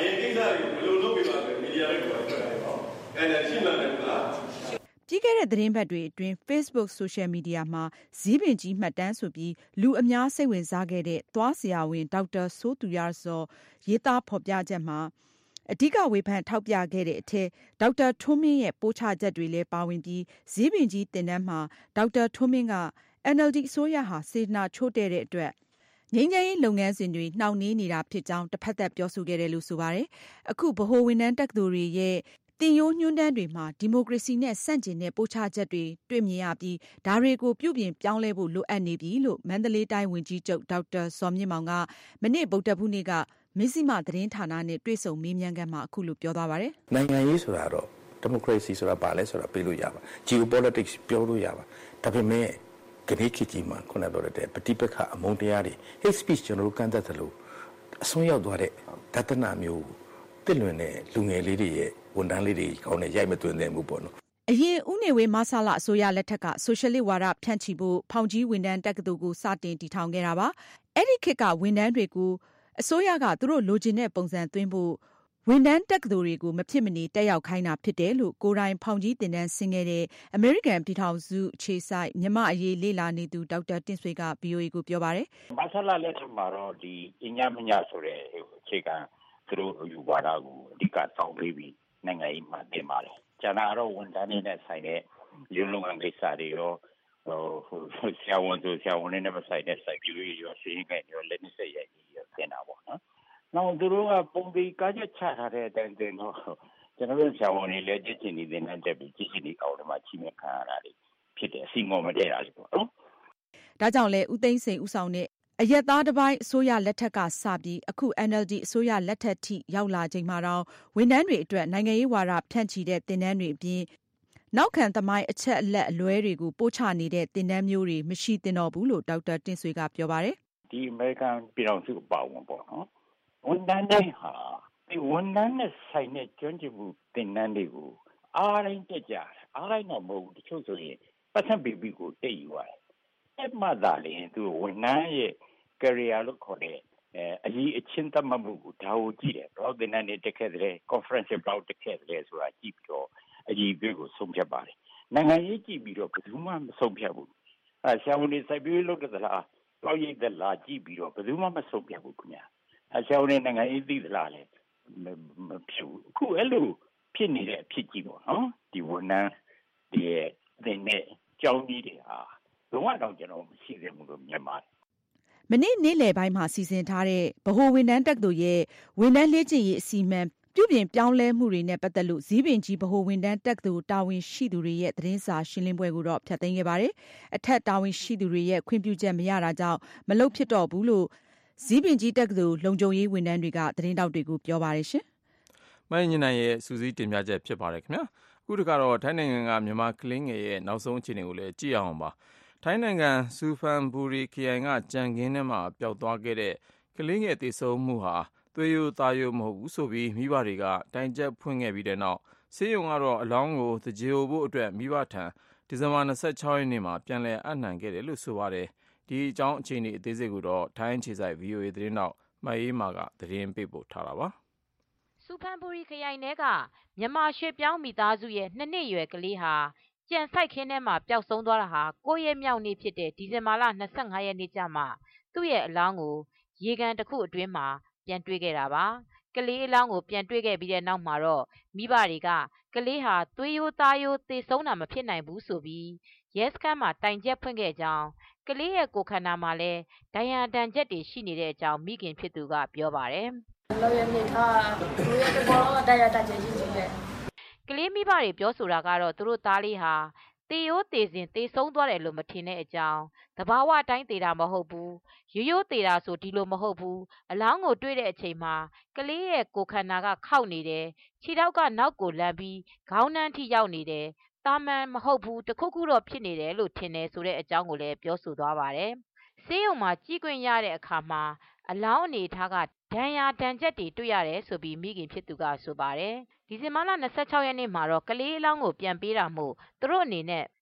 [SPEAKER 9] တဲ့သတင်းပတ်တွေအတွင်း Facebook ဆိုရှယ်မီဒီယာမှာဇီးပင်ကြီးမှတ်တမ်းဆိုပြီးလူအများစိတ်ဝင်စားခဲ့တဲ့သွားဆရာဝန်ဒေါက်တာစိုးသူရဇော်ရေးသားဖော်ပြချက်မှာအဓိကဝေဖန်ထောက်ပြခဲ့တဲ့အထက်ဒေါက်တာထွန်းမင်းရဲ့ပို့ချချက်တွေလည်းပါဝင်ပြီးဇီးပင်ကြီးတင်တန်းမှာဒေါက်တာထွန်းမင်းက အန် အယ်လ် ဒီ အစိုးရဟာစေတနာချို့တဲ့တဲ့အတွက်ငြိမ်းချမ်းရေးလုပ်ငန်းစဉ်တွေနှောင့်နှေးနေတာဖြစ်ကြောင်းတစ်ဖက်သက်ပြောဆိုခဲ့တယ်လို့ဆိုပါတယ်။အခုဗဟိုဝန်ထမ်းတက္ကသိုလ်တွေရဲ့တင်ရိုးညွှန်းတမ်းတွေမှာဒီမိုကရေစီနဲ့ဆန့်ကျင်တဲ့ပို့ချချက်တွေတွေ့မြင်ရပြီးဒါတွေကိုပြုပြင်ပြောင်းလဲဖို့လိုအပ်နေပြီလို့မန္တလေးတိုင်းဝန်ကြီးချုပ်ဒေါက်တာဇော်မြင့်မောင်ကမနေ့ဗုဒ္ဓဟူးနေ့ကမဇ္ဈိမသတင်းဌာနနဲ့တွေ့ဆုံမေးမြန်းခန်းမှာအခုလိုပြောသွားပါတယ်
[SPEAKER 11] ။နိုင်ငံရေးဆိုတာတော့ဒီမိုကရေစီဆိုတာပါလဲဆိုတာပြောလို့ရပါ geopolitics ပြောလို့ရပါဒါပေမဲ့ကနေ့ခေတ်ကြီးမှာခုနပြောတဲ့ပဋိပက္ခအမုန်းတရားတွေ hate speech ကျွန်တော်တို့ကန့်သက်သလိုအဆုံးရောက်သွားတဲ့ဒသနာမျိုးတစ်လွင်တဲ့လူငယ်လေးတွေရဲ့ဝန်ထမ်းလေးတွေကောင်းတဲ့ရိုက်မသွင်းတဲ့မှုပေါ့နော်
[SPEAKER 9] အရင်ဦးနေဝေမဆလအစိုးရလက်ထက်ကဆိုရှယ်လစ်ဝါဒဖြန့်ချီဖို့ဖောင်ကြီးဝန်ထမ်းတက္ကသိုလ်ကိုစတင်တည်ထောင်ခဲ့တာပါအဲ့ဒီခေတ်ကဝန်ထမ်းတွေကိုအစိုးရကသူတို့လိုချင်တဲ့ပုံစံသွင်းဖို့ဝန်ထမ်းတက္ကသိုလ်တွေကိုမဖြစ်မနေတက်ရောက်ခိုင်းတာဖြစ်တယ်လို့ကိုယ်တိုင်ဖောင်ကြီးတင်တန်းဆင်းခဲ့တဲ့အမေရိကန်ပြည်ထောင်စုအခြေစိုက်မြန်မာအရေးလေ့လာနေသူဒေါက်တာတင့်ဆွေက ဗွီအိုအေ ကိုပြောပါတယ်
[SPEAKER 4] ။မဆလလက်ထက်မှာတော့ဒီအညမညဆိုတဲ့အခြေခံသူတို့ယူဝါဒကိုအဓိကတောင်းပေးပြီးနိုင်ငံရေးမှာတင်ပါတယ်။ကျန်တာတော့ဝန်ထမ်းတွေနဲ့ဆိုင်တဲ့လူလုံငန်းကိစ္စတွေရောဟိုဆရာဝန်တို့ဆရာဝန်တွေနဲ့ဆိုင်တဲ့စိုက်ပျိုးရေးရောစီးငယ်ရောလက်နက်ဆက်ရိုက်ရောတင်တာပေါ့နော်။နောက်သူတို့ကပုံပြီးကားချက်ချထားတဲ့အတိုင်းတင်တော့ကျွန်တော်တို့ဆရာဝန်တွေလည်းကြည့်ချင်နေတဲ့နဲ့တက်ပြီးကြည့်ချင်နေအောင်ဒီမှာချိမဲ့ခံရတာတွေဖြစ်တယ်အစီငေါ်မတည့်တာလေပေါ့နော်
[SPEAKER 9] ။ဒါကြောင့်လဲဦးသိန်းစိန်ဦးဆောင်တဲ့အရက်သားတစ်ပိုင်းအစိုးရလက်ထက်ကစပြီးအခု အန် အယ်လ် ဒီ အစိုးရလက်ထက်ထိရောက်လာချိန်မှာတော့ဝန်ထမ်းတွေအတွက်နိုင်ငံရေးဝါဒဖြန့်ချီတဲ့သင်တန်းတွေအပြင်နောက်ခံသမိုင်းအချက်အလက်အလွဲတွေကိုပို့ချနေတဲ့သင်တန်းမျိုးတွေမရှိသင့်တော့ဘူးလို့ဒေါက်တာတင့်ဆွေကပြောပါတယ်
[SPEAKER 4] ။ဒီအမေရိကန်ပြည်ထောင်စုအပါအဝင်ပေါ့နော်။ဝန်ထမ်းတွေဟာဒီဝန်ထမ်းနဲ့ဆိုင်တဲ့ကျွမ်းကျင်မှုသင်တန်းတွေကိုအားရင်းတက်ကြတယ်။အားရင်းတော့မဟုတ်ဘူးတချို့ဆိုရင်ပတ်သက်ပြီးပြီးကိုတိတ်ယူရတယ်။အဲ့မှသာလေသူဝန်ထမ်းရဲ့career လို့ခေါ်တဲ့အရေးအချင်းသတ်မှတ်မှုကိုဒါကိုကြည့်တယ်။ဘယ်သင်တန်းတွေတက်ခဲ့တယ် conference ဘယ်လောက်တက်ခဲ့တယ်ဆိုတာကြည့်ပြီးတော့အရေးအကိုဆုံးဖြတ်ပါတယ်။နိုင်ငံရေးကြည့်ပြီးတော့ဘယ်သူမှမဆုံးဖြတ်ဘူး။အဲဆရာဝန်တွေစိုက်ပြီးလုပ်တဲ့လားတောက်ရိပ်တဲ့လားကြည့်ပြီးတော့ဘယ်သူမှမဆုံးဖြတ်ဘူးခင်ဗျာ။အဲဆရာဝန်တွေနိုင်ငံရေးသိသလားလဲမဖြစ်ဘူး။အခုအဲ့လိုဖြစ်နေတဲ့အဖြစ်ကြီးပေါ့နော်။ဒီဝန်ထမ်းဒီသင်တဲ့ကျောင်းကြီးတွေဟာလုံးဝတော့ကျွန်တော်မရှိသေးဘူးလို့မြင်ပါတယ်
[SPEAKER 9] မနေ့နေ့လယ်ပိုင်းမှာစီစဉ်ထားတဲ့ဗဟိုဝန်ထမ်းတက္ကသိုလ်ရဲ့ဝန်ထမ်းလေ့ကျင့်ရေးအစီအမံပြုပြင်ပြောင်းလဲမှုတွေနဲ့ပတ်သက်လို့ဇီးပင်ကြီးဗဟိုဝန်ထမ်းတက္ကသိုလ်တာဝန်ရှိသူတွေရဲ့သတင်းစာရှင်းလင်းပွဲကိုတော့ဖျက်သိမ်းခဲ့ပါတယ်။အထက်တာဝန်ရှိသူတွေရဲ့ခွင့်ပြုချက်မရတာကြောင့်မလုပ်ဖြစ်တော့ဘူးလို့ဇီးပင်ကြီးတက္ကသိုလ်လုံခြုံရေးဝန်ထမ်းတွေကသတင်းတောက်တွေကိုပြောပါတယ်ရှင်
[SPEAKER 2] ။မင်းညနိုင်ရဲ့စူးစီးတင်ပြချက်ဖြစ်ပါတယ်ခင်ဗျာ။အခုတကတော့ထိုင်းနိုင်ငံကမြန်မာကလင်းငယ်ရဲ့နောက်ဆုံးအခြေအနေကိုလည်းကြည့်အောင်ပါ။ထိုင်းနိုင်ငံစူဖန်ဘူရီခရိုင်ကကြံခင်းထဲမှာပျောက်သွားခဲ့တဲ့ကလေးငယ်သေဆုံးမှုဟာသွေးရိုးသားရိုးမဟုတ်ဘူးဆိုပြီးမိဘတွေကတိုင်ချက်ဖွင့်ခဲ့ပြီးတဲ့နောက်ဆေးရုံကတော့အလောင်းကိုသကြေဖို့အတွက်မိဘထံဒီဇင်ဘာ၂၆ရက်နေ့မှာပြန်လည်အပ်နှံခဲ့တယ်လို့ဆိုပါတယ်။ဒီအကြောင်းအခြေအနေအသေးစိတ်ကိုတော့ထိုင်းအခြေစိုက် ဗွီအိုအေ သတင်းတောက်မအေးမာကသတင်းပေးပို့ထားတာပါ
[SPEAKER 12] ။စူဖန်ဘူရီခရိုင်ထဲကမြန်မာရွှေပြောင်းမိသားစုရဲ့နှစ်နှစ်အရွယ်ကလေးဟာကြံစိုက်ခင်းထဲမှာပျောက်ဆုံးသွားတာဟာကိုယ့်ရဲ့မြောက်နေ့ဖြစ်တဲ့ဒီဇင်ဘာလ၂၅ရက်နေ့ကျမှသူ့ရဲ့အလောင်းကိုရေကန်တစ်ခုအတွင်းမှာပြန်တွေ့ခဲ့တာပါကလေးအလောင်းကိုပြန်တွေ့ခဲ့ပြီးတဲ့နောက်မှာတော့မိဘတွေကကလေးဟာသွေးရိုးသားရိုးသေဆုံးတာမဖြစ်နိုင်ဘူးဆိုပြီးရဲစခန်းမှာတိုင်ချက်ဖွင့်ခဲ့ကြောင်းကလေးရဲ့ကိုယ်ခန္ဓာမှာလည်းဒဏ်ရာဒဏ်ချက်တွေရှိနေတဲ့အကြောင်းမိခင်ဖြစ်သူကပြောပါတယ်
[SPEAKER 13] လောရနေထားသူရဲ့ဘောဒဏ်ရာဒဏ်ချက်ရှိတယ်
[SPEAKER 12] ကလေးမိဘတွေပြောဆိုတာကတော့သူတို့သားလေးဟာတေရိုးတေစဉ်တေဆုံးသွားတယ်လို့မထင်တဲ့အကြောင်းတဘာဝအတိုင်းတေတာမဟုတ်ဘူးရိုးရိုးတေတာဆိုဒီလိုမဟုတ်ဘူးအလောင်းကိုတွေ့တဲ့အချိန်မှာကလေးရဲ့ကိုယ်ခန္ဓာကခောက်နေတယ်ခြေထောက်ကနောက်ကိုလမ်းပြီးခေါင်းနှန်းထိရောက်နေတယ်တာမန်မဟုတ်ဘူးတခုခုတော့ဖြစ်နေတယ်လို့ထင်တယ်ဆိုတဲ့အကြောင်းကိုလည်းပြောဆိုသွားပါတယ်ဆေးရုံမှာကြီးခွင့်ရတဲ့အခါမှာအလောင်းအနေထားကဒဏ်ရာဒဏ်ချက်တွေတွေ့ရတယ်ဆိုပြီးမိခင်ဖြစ်သူကဆိုပါတယ်ဒီဇင်ဘာလ၂၆ရက်နေ့မှာတော့ကလေးအလောင်းကိုပြန်ပေးတာမို့သူတို့အနေနဲ့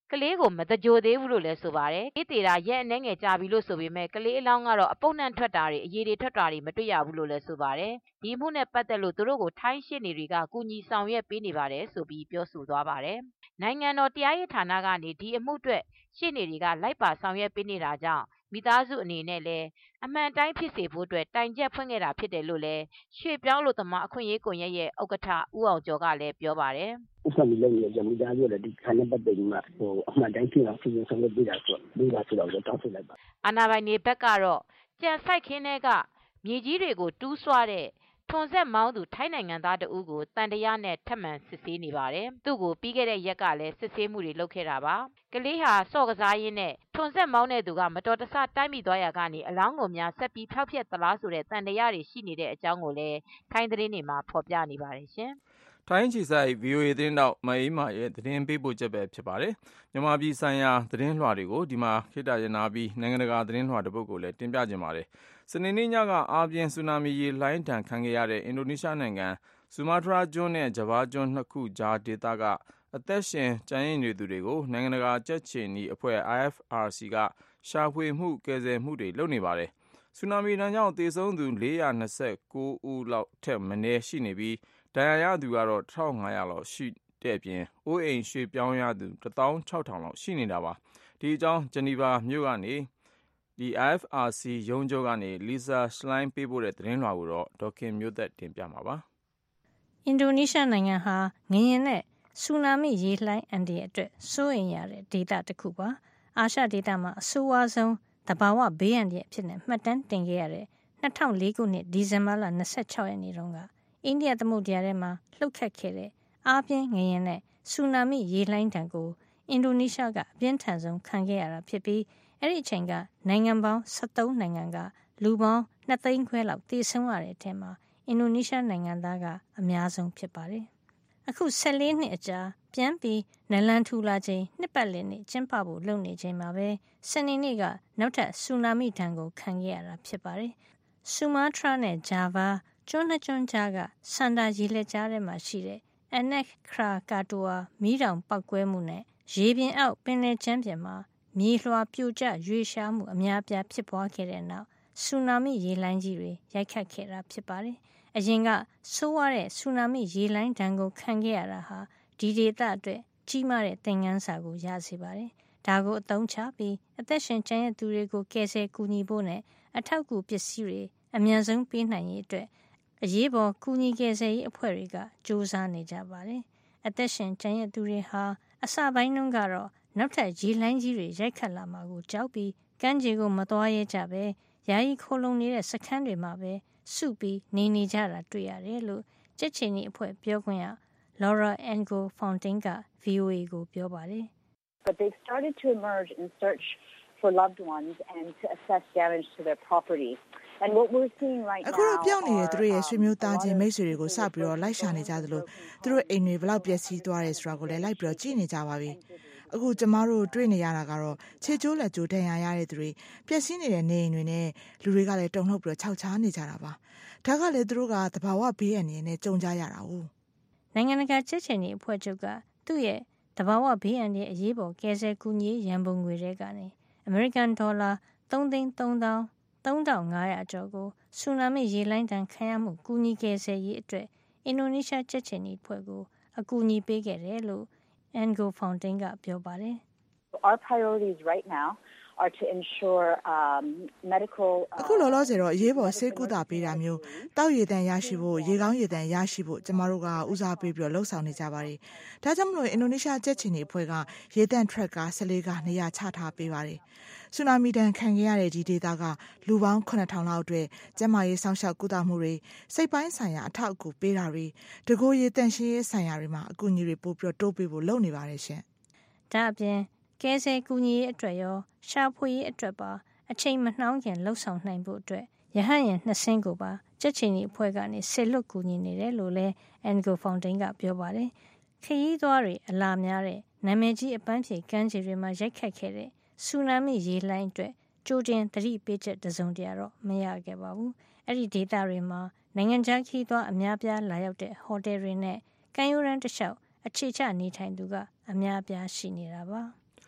[SPEAKER 12] ကလေးကိုမတကြိုသေးဘူးလို့လည်းဆိုပါတယ်။အေးသေးတာရက်အနေငယ်ကြာပြီလို့ဆိုပေမဲ့ကလေးအလောင်းကတော့အပုပ်နှံထွက်တာတွေအရေးတွေထွက်တာတွေမတွေ့ရဘူးလို့လည်းဆိုပါတယ်။ဒီမှုနဲ့ပတ်သက်လို့သူတို့ကိုထိုင်းရှင်းနေတွေကကူညီဆောင်ရွက်ပေးနေပါတယ်ဆိုပြီးပြောဆိုသွားပါတယ်။နိုင်ငံတော်တရားရေးဌာနကနေဒီအမှုအတွက်ရှင်းနေတွေကလိုက်ပါဆောင်ရွက်ပေးနေတာကြောင့်မိသားစုအနေနဲ့လည်းအမှန်တိုင်းဖြစ်စေဖို့အတွက်တိုင်ချက်ဖွင့်ခဲ့တာဖြစ်တယ်လို့လည်းရွှေပြောင်းလို့သမားအခွင့်အရေးကွန်ရက်ရဲ့ဥက္ကဋ္ဌဦးအောင်ကျော်ကလည်းပြောပါတယ်
[SPEAKER 14] ။ဥပဒေလုံးရဲ့မိသားစုလည်းဒီခါနဲ့ပတ်သက်ပြီးမှဟိုအမှန်တိုင်းဖြစ်အောင်ပြင်ဆင်လုပ်ပေးတာဆိုတော့ဒီပါဆိုတော့တောင်းဆိုလိုက်ပါ
[SPEAKER 12] ။အာဏာပိုင်တွေဘက်ကတော့ကြံဆိုင်ခင်းတွေကမြေကြီးတွေကိုတူးဆွားတဲ့ထွန်ဆက်မောင်းသူထိုင်းနိုင်ငံသားတဦးကိုတန်တရားနဲ့ထပ်မံစစ်ဆေးနေပါတယ်။သူ့ကိုပြီးခဲ့တဲ့ရက်ကလည်းစစ်ဆေးမှုတွေလုပ်ခဲ့တာပါ။ကလေးဟာစော့ကစားရင်းနဲ့ထွန်ဆက်မောင်းတဲ့သူကမတော်တဆတိုက်မိသွားရကနေအလောင်းကိုများဆက်ပြီးဖျောက်ဖျက်သလားဆိုတဲ့တန်တရားတွေရှိနေတဲ့အကြောင်းကိုလည်းထိုင်းသတင်းတွေမှာဖော်ပြနေပါတယ်ရှင်
[SPEAKER 2] ။ထိုင်းချီဆိုင် ဗွီအိုအေ သတင်းတောက်မအေးမာရဲ့သတင်းပေးပို့ချက်ပဲဖြစ်ပါတယ်။မြန်မာပြည်ဆိုင်ရာသတင်းလွှာတွေကိုဒီမှာခေတ္တရနာပြီးနိုင်ငံတကာသတင်းလွှာတစ်ပုဒ်ကိုလည်းတင်ပြကြပါတယ်။စနေနေ့ညကအာပြင်ဆူနာမီရေလှိုင်းဒဏ်ခံခဲ့ရတဲ့အင်ဒိုနီးရှားနိုင်ငံဆူမာတရာကျွန်းနဲ့ဂျဘာကျွန်းနှစ်ခုကြားဒေသကအသက်ရှင်ကျန်ရစ်နေသူတွေကိုနိုင်ငံတကာကြက်ခြေနီအဖွဲ့ I F R C ကရှာဖွေမှုကယ်ဆယ်မှုတွေလုပ်နေပါတယ်။ဆူနာမီဒဏ်ကြောင့်သေဆုံးသူ၄၂၉ဦးလောက်ထက်မနည်းရှိနေပြီးဒဏ်ရာရသူကတော့တစ်ထောင်ငါးရာလောက်ရှိတဲ့အပြင်အိုးအိမ်ရွှေ့ပြောင်းရသူတစ်သောင်းခြောက်ထောင်လောက်ရှိနေတာပါ။ဒီအကြောင်းဂျနီဗာမြို့ကနေဒီ I F R C ရုံးချုပ်ကနေ Lisa Schlein ပေးပို့တဲ့သတင်းလွှာကိုတော့ဒေါခင်မျိုးသက်တင်ပြမှာပါ
[SPEAKER 3] ။အင်ဒိုနီးရှားနိုင်ငံဟာငလျင်နဲ့ဆူနာမီရေလှိုင်းအန္တရာယ်အတွက်စိုးရိမ်ရတဲ့ဒေသတစ်ခုပါ။အာရှဒေသမှာအဆိုးဝါးဆုံးသဘာဝဘေးအန္တရာယ်အဖြစ်နဲ့မှတ်တမ်းတင်ခဲ့ရတဲ့၂၀၀၄ခုနှစ်ဒီဇင်ဘာလ၂၆ရက်နေ့တုန်းကအိန္ဒိယသမုဒ္ဒရာထဲမှာလှုပ်ခတ်ခဲ့တဲ့အားပြင်းငလျင်နဲ့ဆူနာမီရေလှိုင်းတံကိုအင်ဒိုနီးရှားကအပြင်းထန်ဆုံးခံခဲ့ရတာဖြစ်ပြီးအဲ့ဒီအချိန်ကနိုင်ငံပေါင်း၁၃နိုင်ငံကလူပေါင်း၂သိန်းခွဲလောက်တည်ဆုံရတဲ့အထက်မှာအင်ဒိုနီးရှားနိုင်ငံသားကအများဆုံးဖြစ်ပါတယ်။အခု၁၄နှစ်အကြာပြန်ပြီးနလန်ထူလာချိန်နှစ်ပတ်လည်နေ့ကျင်းပဖို့လုပ်နေချိန်မှာပဲစနေနေ့ကနောက်ထပ်ဆူနာမီဒဏ်ကိုခံခဲ့ရတာဖြစ်ပါတယ်။ဆူမာတရာနဲ့ဂျာဗာကျွန်းနှစ်ကျွန်းကြားကစန္ဒာရေလက်ကြားထဲမှာရှိတဲ့အနက်ခရာကာတိုဝါမီးတောင်ပောက်ကွဲမှုနဲ့ရေပြင်အောက်ပင်လယ်ကျမ်းပြင်မှာမြေလွှာပြိုကျရွေ့ရှားမှုအများပြားဖြစ်ပွားခဲ့တဲ့နောက်ဆူနာမီရေလှိုင်းကြီးတွေရိုက်ခတ်ခဲ့တာဖြစ်ပါတယ်။အရင်ကဆိုးရတဲ့ဆူနာမီရေလှိုင်းဒဏ်ကိုခံခဲ့ရတာဟာဒီဒေသအတွက်ကြီးမားတဲ့သင်ခန်းစာကိုရစေပါတယ်။ဒါကိုအသုံးချပြီးအသက်ရှင်ကျန်ရစ်သူတွေကိုကယ်ဆယ်ကူညီဖို့နဲ့အထောက်အကူပစ္စည်းတွေအမြန်ဆုံးပေးနိုင်ရေးအတွက်အရေးပေါ်ကူညီကယ်ဆယ်ရေးအဖွဲ့တွေကစ조사နေကြပါတယ်။အသက်ရှင်ကျန်ရစ်သူတွေဟာအစပိုင်းတုန်းကတော့နောက်ထပ်ရေလှိုင်းကြီးတွေရိုက်ခတ်လာမှာကိုကြောက်ပြီးကမ်းခြေကိုမသွားရဲကြပဲယာယီခိုလုံနေတဲ့စခန်းတွေမှာပဲစုပြီးနေနေကြတာတွေ့ရတယ်လို့ကြက်ချီနီအဖွဲ့ပြောခွင့်ရ Laura Engo Fountain က V O A ကိုပြောပါတယ်။
[SPEAKER 15] But they've started to emerge in search for loved ones and to assess damage to their property. And what we're seeing right now
[SPEAKER 7] အခုတော့ပြောင်းနေတဲ့သူတို့ရဲ့ဆွေမျိုးသားချင်းမိတ်ဆွေတွေကိုစပြီးတော့လိုက်ရှာနေကြသလိုသူတို့အိမ်တွေဘလောက်ပျက်စီးသွားတယ်ဆိုတာကိုလည်းလိုက်ပြီးတော့ကြည့်နေကြပါပြီ။အခုကျမတို့တွေ့နေရတာကတော့ခြေကျိုးလက်ကျိုးဒဏ်ရာရတဲ့သူတွေပျက်စီးနေတဲ့နေအိမ်တွေနဲ့လူတွေကလည်းတုန်လှုပ်ပြီးတော့ခြောက်ခြားနေကြတာပါ။ဒါကလည်းသူတို့ကသဘာဝဘေးအန္တရာယ်နဲ့ကြုံကြရတာ哦
[SPEAKER 3] ။နိုင်ငံတကာကြက်ချီနီအဖွဲ့ချုပ်ကသူ့ရဲ့သဘာဝဘေးအန္တရာယ်အရေးပေါ်ကယ်ဆယ်ကူညီရန်ပုံငွေတွေကနေအမေရိကန်ဒေါ်လာသုံးသိန်းသုံးသောင်းသုံးထောင်ငါးရာကျော်ကိုဆူနာမီရေလှိုင်းဒဏ်ခံရမှုကူညီကယ်ဆယ်ရေးအတွက်အင်ဒိုနီးရှားကြက်ချီနီအဖွဲ့ကိုအကူအညီပေးခဲ့တယ်လို့ Engo Fountain ကပြောပါတယ်
[SPEAKER 15] ။ Our priorities right now are to ensure um medical
[SPEAKER 7] အခုလောလောဆယ်တော့အရေးပေါ်ဆေးကုသပေးတာမျိုးတောက်ရည်တန်ရရှိဖို့ရေကောင်းရည်တန်ရရှိဖို့ကျမတို့ကဦးစားပေးပြီးတော့လှုပ်ဆောင်နေကြပါတယ်။ဒါကြောင့်မလို့အင်ဒိုနီးရှားကြက်ချီနီအဖွဲ့ကရေတန်ထရက်ကာ၁၄ကနေရာချထားပေးပါတယ်။ဆူနာမီဒဏ်ခံခဲ့ရတဲ့ဒီဒေသကလူပေါင်းခုနှစ်ထောင်လောက်အတွက်ကျန်းမာရေးစောင့်ရှောက်ကုသမှုတွေစိတ်ပိုင်းဆိုင်ရာအထောက်အကူပေးတာတွေတကိုယ်ရည်တန်ရှင်းရေးဆိုင်ရာတွေမှာအကူအညီတွေပို့ပြီးတိုးပေးဖို့လုပ်နေပါတယ်ရှင်
[SPEAKER 3] ။ဒါအပြင်ကဲဆယ်ကူညီရေးအတွက်ရောရှာဖွေရေးအတွက်ပါအချိန်မနှောင်းခင်လှုပ်ဆောင်နိုင်ဖို့အတွက်ရဟန်းရင်နှစ်စင်းကိုပါကြက်ချီနီအဖွဲ့ကနေဆေလွတ်ကူညီနေတယ်လို့လည်း Engo Fountain ကပြောပါတယ်။ခရီးသွားတွေအလာများတဲ့နာမည်ကြီးအပန်းဖြေကမ်းခြေတွေမှာရိုက်ခတ်ခဲ့တဲ့ဆူနာမီရေလှိုင်းအတွက်ကြိုတင်သတိပေးချက်တစုံတရာတော့မရခဲ့ပါဘူး။အဲ့ဒီဒေသတွေမှာနိုင်ငံခြားခရီးသွားအများပြားလာရောက်တဲ့ဟိုတယ်တွေနဲ့ကမ်းရိုးတန်းတစ်လျှောက်အခြေချနေထိုင်သူကအများပြားရှိနေတာပါ။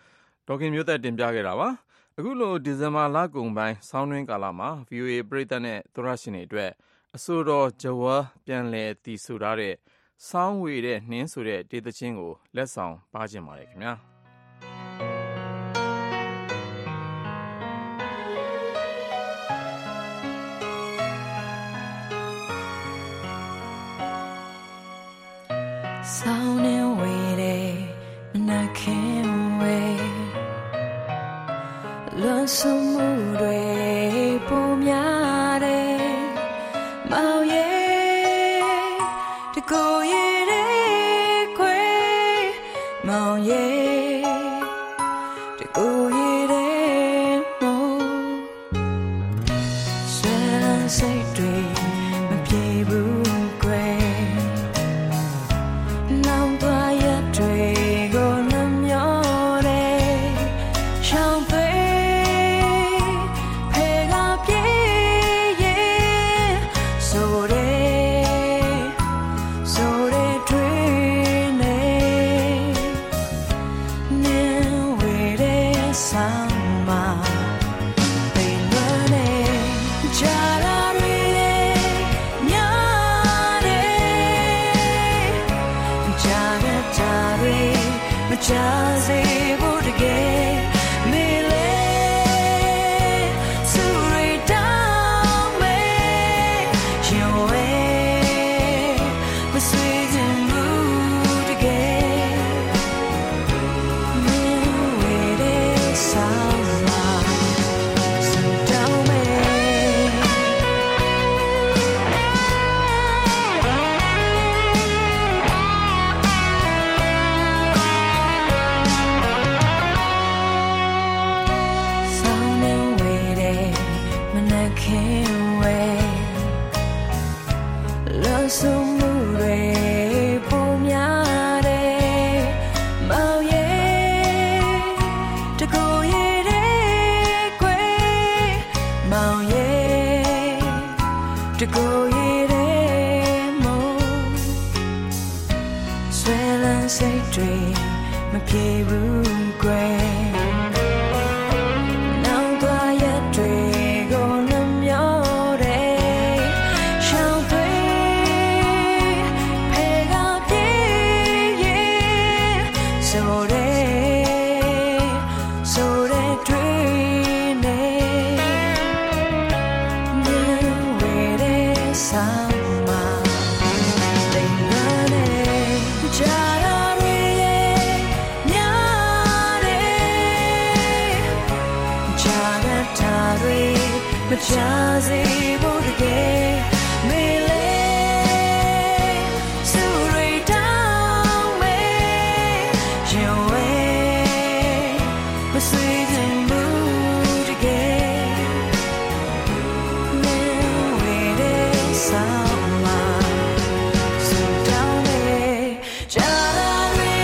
[SPEAKER 2] ဒေါခင်မျိုးသက်တင်ပြခဲ့တာပါအခုလိုဒီဇင်ဘာလကုန်ပိုင်းဆောင်းတွင်းကာလမှာ ဗီအိုအေ ပရိသတ်နဲ့သောရရှင်တွေအတွက်အဆိုတော်ဂျဝါပြန်လည်တည်ဆိုထားတဲ့ဆောင်းဝေတဲ့နှင်းဆိုတဲ့ဒေသချင်းကိုလက်ဆောင်ပါခြင်းပါတယ်ခင်ဗျာ
[SPEAKER 16] ဆောင်းနေဝေတဲ့မနက်ခင်းဝေလွန်ဆုံမှုတွေပုံများတယ်မောင်ရဲ့တကူရဲ့တဲ့ခွေမောင်ရဲ့တကူရဲ့တဲ့မို့ဆွဲလန်းစိတ်တွေမပြေဘူးခွေနောင်သွားရတွေကိုနှမျောတယ်ရှောင်းတွေဖေကပြေးရဲ့ဆိုတယ်ဆိုတယ်တွေနေနင်းဝေတဲ့ဆောင်မှာပိန်လွန်နေကြလာတွေများတယ်ကြာတဲ့ကြာတွေမချစေဖို့တကယ်မေးလေသူတွေတောင်းမေးရင်ဝဲမဆွေးခြင်းဘူးတကယ်မင်းဝေတဲ့ဆောင်မှာစံတောင်းမေးဆောင်းနေဝေတဲ့မနက်ခင်းဝဲလွန်ဆုံမှုတွေပုံများတယ်မောင်ရဲ့တကူရဲ့တဲ့ခွေမောင်ရဲ့တကူရဲ့တဲ့မို့ဆွဲလန်းစိတ်တွေမပြေဘူးခွေနောင်သွားရတွေကိုနှမျောတယ်ရှောင်းတွေဖေကပြေးရဲ့ဆိုတယ်ဆိုတယ်တွေနေနင်းဝေတဲ့ဆောင်မှာလိမ်လန်းနေကြာလာတွေများတယ်ကြာတဲ့တာတွေမချစေဖို့တကယ်မေးလေသူတွေတောင်းမေးရင်ဝဲမဆွေးခြင်းဘူးတကယ်မင်းဝေတဲ့ဆောင်မှာစံတောင်းမေးကြာလာတွေ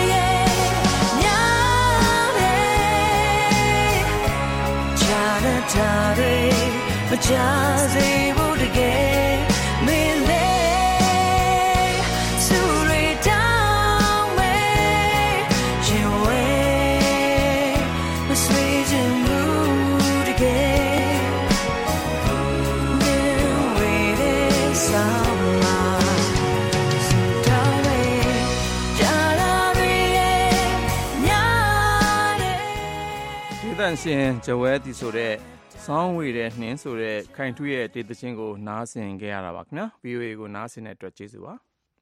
[SPEAKER 16] များတယ်ကြာတဲ့တာတွေမချစေဖို့တကယ်မေးလေသူတွေတောင်းမေးရင်ဝဲမဆွေးခြင်းဘူးတကယ်မင်းဝေတဲ့ဆောင်မှာစံတောင်းမေးကြာလာတွေများတယ်
[SPEAKER 2] ဒေသရှင်ဂျဝဲတည်ဆိုတဲ့ဆောင်းဝေတဲ့နှင်းဆိုတဲ့ခိုင်ထွေးရဲ့ဒေသချင်းကိုနားဆင်ခဲ့ရတာပါခင်ဗျာ ဗီအိုအေ ကိုနားဆင်တဲ့အတွက်ကျေးဇူးပါ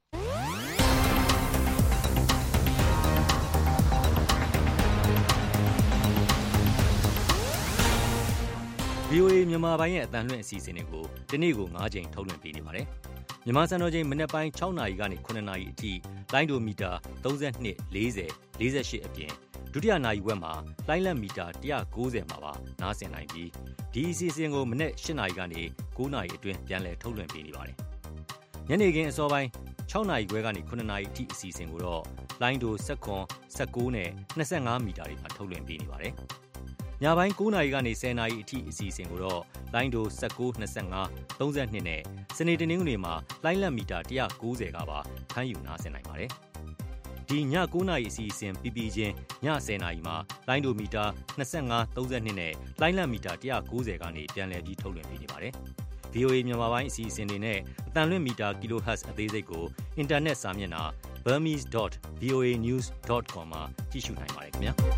[SPEAKER 17] ဗီအိုအေ မြန်မာပိုင်းရဲ့အသံလွှင့်အစီအစဉ်တွေကိုဒီနေ့ကို၅ချိန်ထုတ်လွှင့်ပေးနေပါတယ်။မြန်မာစံတော်ချိန်မနက်ပိုင်း၆နာရီကနေ၇နာရီအထိလိုင်းဒိုမီတာ၃၂ ၄၀ ၄၈အပြင်ဒုတိယနာရီဝက်မှာလိုင်းလံမီတာ၁၉၀မှာပါနားဆင်နိုင်ပြီးဒီအစီအစဉ်ကိုမနက်၈နာရီကနေ၉နာရီအတွင်းပြန်လည်ထုတ်လွှင့်ပေးနေပါတယ်။ညနေခင်းအစောပိုင်း၆နာရီခွဲကနေ၇နာရီအထိအစီအစဉ်ကိုတော့လိုင်းဒို၁၇ ၁၉နဲ့၂၅မီတာတွေမှာထုတ်လွှင့်ပေးနေပါတယ်။ညပိုင်း၉နာရီကနေ၁၀နာရီအထိအစီအစဉ်ကိုတော့လိုင်းဒို၁၉ ၂၅ ၃၂နဲ့စနေတနင်္ဂနွေမှာလိုင်းလံမီတာ၁၉၀ကပါဖမ်းယူနားဆင်နိုင်ပါတယ်။ဒီညကိုးနာရီအစီအစဉ်ပြီးပြီးချင်းညဆယ်နာရီမှာလိုင်းဒိုမီတာနှစ်၅ သုံး၂နဲ့လိုင်းလံမီတာone ninetyကနေပြန်လည်ပြီးထုတ်လွှင့်ပေးနေပါတယ်။ ဗီအိုအေ မြန်မာပိုင်းအစီအစဉ်တွေနဲ့အသံလွှင့်မီတာ kilohertz အသေးစိတ်ကိုအင်တာနက်စာမျက်နှာ burmese dot v o a news dot com မှာကြည့်ရှုနိုင်ပါတယ်ခင်ဗျာ။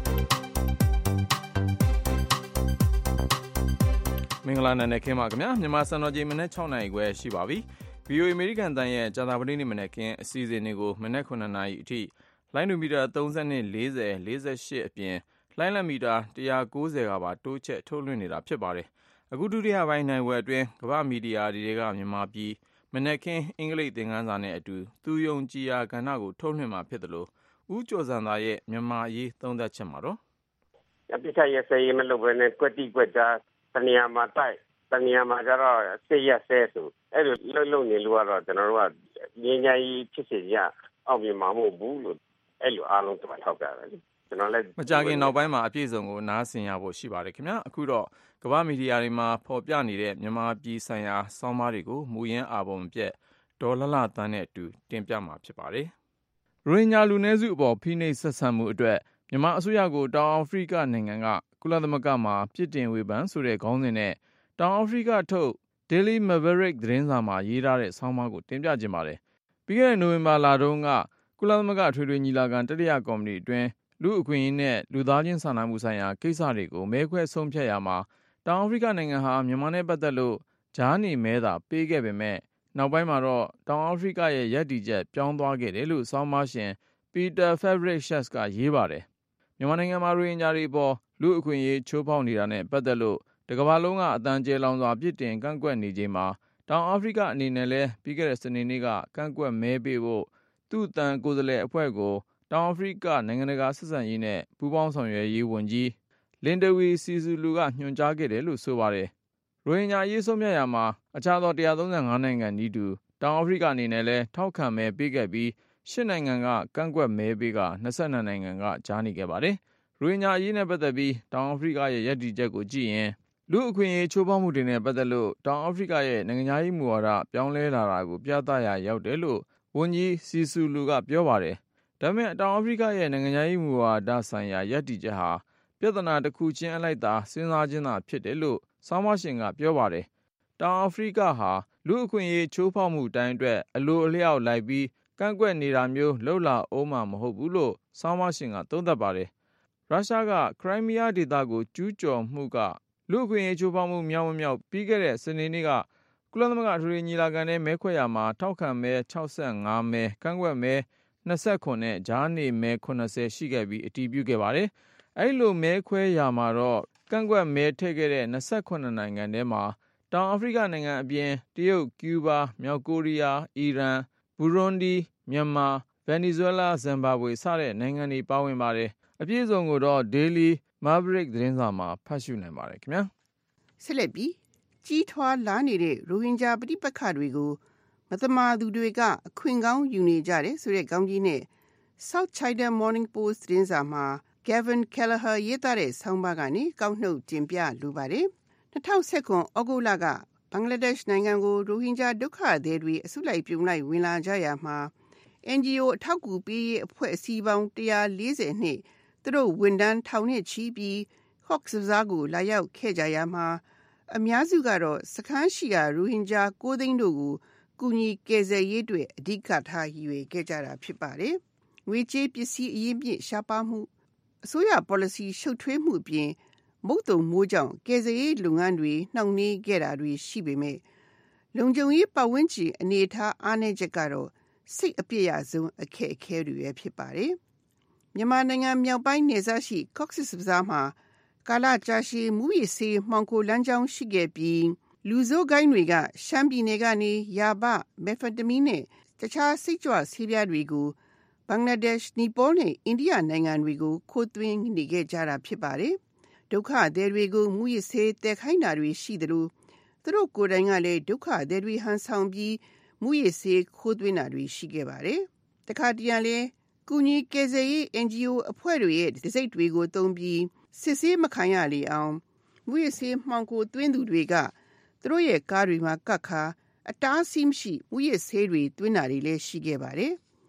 [SPEAKER 2] မင်္ဂလာနံနက်ခင်းပါခင်ဗျာမြန်မာစံတော်ချိန်မနက်၆နာရီခွဲရှိပါပြီ။ ဗီအိုအေအမေရိကန်တန်ရဲ့ကြာသပတေးနေ့မနက်ခင်းအစီအစဉ်တွေကိုမနက်9နာရီအထိလိုင်းဒိုမီတာသုံး၂ ၄၀ ၄၈အပြင်လိုင်းလံမီတာone ninetyကပါတိုးချဲ့ထုတ်လွှင့်နေတာဖြစ်ပါတယ်။အခုဒုတိယပိုင်းနိုင်ဝယ်အတွင်းကမ္ဘာမီဒီယာတွေကမြန်မာပြည်မနက်ခင်းအင်္ဂလိပ်သင်ခန်းစာနဲ့အတူသူယုံကြည်ရာကဏ္ဍကိုထုတ်လွှင့်မှာဖြစ်တယ်လို့ဦးကျော်စံသာရဲ့မြန်မာအရေးသုံးသပ်ချက်မှာတော့
[SPEAKER 18] အပိချရစေးမလို့ဘယ်နဲ့ကွက်တိကွက်တာတနေရာမှာတိုက်တနေရာမှာကျတော့ဆေးရဆဲဆိုအဲ့လိုလှုပ်လှုပ်နေလို့ကတော့ကျွန်တော်တို့ကငြိမ်းချမ်းရေးဖြစ်စေရအောင်ပြမှာမဟုတ်ဘူးလို့အဲ့လိုအားလုံးကျွန်တော်ထောက်ပြတယ်ကျွန်တော်လည်း
[SPEAKER 2] မကြခင်နောက်ပိုင်းမှာအပြည့်စုံကိုနားဆင်ရဖို့ရှိပါတယ်ခင်ဗျာအခုတော့ကမ္ဘာမီဒီယာတွေမှာဖော်ပြနေတဲ့မြန်မာပြည်ဆိုင်ရာဆောင်းပါးတွေကိုမူရင်းအာပုံပြက်ဒေါ်လလတန်းနဲ့အတူတင်ပြမှာဖြစ်ပါတယ်ရိုဟင်ဂျာလူနည်းစုအပေါ်ဖိနှိပ်ဆက်ဆံမှုအတွက်မြန်မာအစိုးရကိုတောင်အာဖရိကနိုင်ငံကကုလသမဂ္ဂမှာပြစ်တင်ဝေဖန်ဆိုတဲ့ခေါင်းစဉ်နဲ့တောင်အာဖရိကထုတ် Daily Maverick သတင်းစာမှာရေးထားတဲ့ဆောင်းပါးကိုတင်ပြခြင်းပါတယ်ပြီးခဲ့တဲ့နိုဝင်ဘာလတုန်းကကုလသမဂ္ဂထွေထွေညီလာခံတတိယကော်မတီအတွင်းလူအခွင့်အရေးနဲ့လူသားချင်းစာနာမှုဆိုင်ရာကိစ္စတွေကိုမဲခွဲဆုံးဖြတ်ရမှာတောင်အာဖရိကနိုင်ငံဟာမြန်မာနဲ့ပတ်သက်လို့ကြားနေမဲသာပေးခဲ့ပေမဲ့နောက်ပိုင်းမှာတော့တောင်အာဖရိကရဲ့ရပ်တည်ချက်ပြောင်းသွားခဲ့တယ်လို့ဆောင်းပါးရှင် Peter Fabricius ကရေးပါတယ်မြန်မာနိုင်ငံမှာရိုဟင်ဂျာတွေပေါ်လူအခွင့်အရေးချိုးဖောက်နေတာနဲ့ပတ်သက်လို့တကမ္ဘာလုံးကအတန်ကျဲလောင်စွာပြစ်တင်ကန့်ကွက်နေချိန်မှာတောင်အာဖရိကအနေနဲ့လည်းပြီးခဲ့တဲ့စနေနေ့ကကန့်ကွက်မဲပေးဖို့သူ့တန်ကိုယ်စားလှယ်အဖွဲ့ကိုတောင်အာဖရိကနိုင်ငံတကာဆက်ဆံရေးနဲ့ပူးပေါင်းဆောင်ရွက်ရေးဝန်ကြီးလင်ဒဝီစီဆူလူကညွှန်ကြားခဲ့တယ်လို့ဆိုပါတယ်ရိုဟင်ဂျာရေးဆုံးဖြတ်ရမှာအခြားသောone hundred thirty-fiveနိုင်ငံဤတူတောင်အာဖရိကအနေနဲ့လည်းထောက်ခံမဲပေးခဲ့ပြီးeightနိုင်ငံကကန့်ကွက်မဲပေးကtwenty-twoနိုင်ငံကကြားနေခဲ့ပါတယ်ရိုဟင်ဂျာအရေးနဲ့ပတ်သက်ပြီးတောင်အာဖရိကရဲ့ရပ်တည်ချက်ကိုကြည့်ရင်လူအခွင့်အရေးချိုးဖောက်မှုတွေနဲ့ပတ်သက်လို့တောင်အာဖရိကရဲ့နိုင်ငံခြားရေးမူဝါဒပြောင်းလဲလာတာကိုပြသရာရောက်တယ်လို့ဝန်ကြီးစီဆူလူကပြောပါတယ်ဒါပေမဲ့တောင်အာဖရိကရဲ့နိုင်ငံခြားရေးမူဝါဒဆိုင်ရာရပ်တည်ချက်ဟာပြဿနာတစ်ခုချင်းအလိုက်သာစဉ်းစားခြင်းသာဖြစ်တယ်လို့ဆောင်းပါးရှင်ကပြောပါတယ်တောင်အာဖရိကဟာလူအခွင့်အရေးချိုးဖောက်မှုတိုင်းအတွက်အလိုအလျောက်လိုက်ပြီးကန့်ကွက်နေတာမျိုးလှုပ်လာအောင်မှာမဟုတ်ဘူးလို့ဆောင်းပါးရှင်ကသုံးသပ်ပါတယ်ရုရှားကခရိုင်းမီးယားဒေသကိုကျူးကျော်မှုကလူအခွင့်အရေးချိုးဖောက်မှုမြောက်မမြောက်ပြီးခဲ့တဲ့စနေနေ့ကကုလသမဂ္ဂအထွေထွေညီလာခံနဲ့မဲခွဲရမှာထောက်ခံမဲsixty-fiveမဲကန့်ကွက်မဲtwenty-nineနဲ့ကြားနေမဲseventyရှိခဲ့ပြီးအတည်ပြုခဲ့ပါတယ်အဲ့လိုမဲခွဲရမှာတော့ကန့်ကွက်မဲထည့်ခဲ့တဲ့twenty-sevenနိုင်ငံထဲမှာတောင်အာဖရိကနိုင်ငံအပြင်တရုတ်ကျူးဘားမြောက်ကိုရီးယားအီရန်ဘူရွန်ဒီမြန်မာဗင်နီဇွဲလားဇင်ဘာဘွေစတဲ့နိုင်ငံတွေပါဝင်ပါတယ်အပြည့်အစုံကိုတော့ Daily Maverick သတင်းစာမှာဖတ်ရှုနိုင်ပါတယ်ခင်ဗျာ
[SPEAKER 19] ဆက်လက်ပြီးကြီးထွားလာနေတဲ့ရိုဟင်ဂျာပဋိပက္ခတွေကိုမသမာသူတွေကအခွင့်ကောင်းယူနေကြတယ်ဆိုတဲ့ခေါင်းကြီးနဲ့ South China Morning Post သတင်းစာမှာ Gavin Kelleher ရေးသားတဲ့ဆောင်းပါးကနေကောက်နှုတ်တင်ပြလိုပါတယ်twenty nineteenဩဂုတ်လကဘင်္ဂလားဒေ့ရှ်နိုင်ငံကိုရိုဟင်ဂျာဒုက္ခသည်တွေအစုလိုက်ပြုံလိုက်ဝင်လာကြရမှာ အန်ဂျီအို အထောက်အကူပေးရေးအဖွဲ့အစည်းပေါင်းone fortyနှစ်သူတို့ဝန်ထမ်းထောင်နဲ့ချီပြီး Cox's Bazar ကိုလာရောက်ခဲ့ကြရမှာအများစုကတော့စခန်းရှိရာရိုဟင်ဂျာnineသိန်းတို့ကိုကူညီကယ်ဆယ်ရေးအတွက်အဓိကထားရည်ရွယ်ခဲ့ကြတာဖြစ်ပါတယ်။ငွေကြေးပစ္စည်းအရင်းမြစ်ရှားပါးမှုအစိုးရ policy ရှုပ်ထွေးမှုအပြင်မုတ်တုံမိုးကြောင့်ကယ်ဆယ်ရေးလုပ်ငန်းတွေနှောင့်နှေးခဲ့တာတွေရှိပေမဲ့လုံခြုံရေးပတ်ဝန်းကျင်အနေအထားအားနည်းချက်ကတော့စိတ်အပြည့်ရဆုံးအခက်အခဲတွေပဲဖြစ်ပါတယ်။မြန်မာနိုင်ငံမြောက်ပိုင်းနယ်စပ်ရှိ Cox's Bazar မှာကာလကြာရှည်မူရစ်ဆေးမှောင်ခိုလမ်းကြောင်းရှိခဲ့ပြီးလူဆိုးဂိုင်းတွေကရှမ်းပြည်နယ်ကနေယာဘမက်ဖက်တမင်းနဲ့တခြားစိတ်ကြွဆေးပြားတွေကိုဘင်္ဂလားဒေ့ရှ်နီပေါနဲ့အိန္ဒိယနိုင်ငံတွေကိုခိုးသွင်းနေခဲ့ကြတာဖြစ်ပါတယ်ဒုက္ခသည်တွေကိုမူရစ်ဆေးတဲခိုင်းတာတွေရှိသလိုသူတို့ကိုယ်တိုင်ကလည်းဒုက္ခသည်တွေဟန်ဆောင်ပြီးမူရစ်ဆေးခိုးသွင်းတာတွေရှိခဲ့ပါတယ်တခါတရံလဲကူညီကယ်ဆယ်ရေး အန်ဂျီအို အဖွဲ့တွေရဲ့ဒစိတ်တွေကိုသုံးပြီးစစ်ဆေးမခံရလေအောင်မူရစ်ဆေးမှောင်ခိုသွင်းသူတွေကသူတို့ရဲ့ကားတွေမှာကတ်ခါအတားအဆီးမရှိမူရစ်ဆေးတွေသွင်းတာတွေလည်းရှိခဲ့ပါတယ်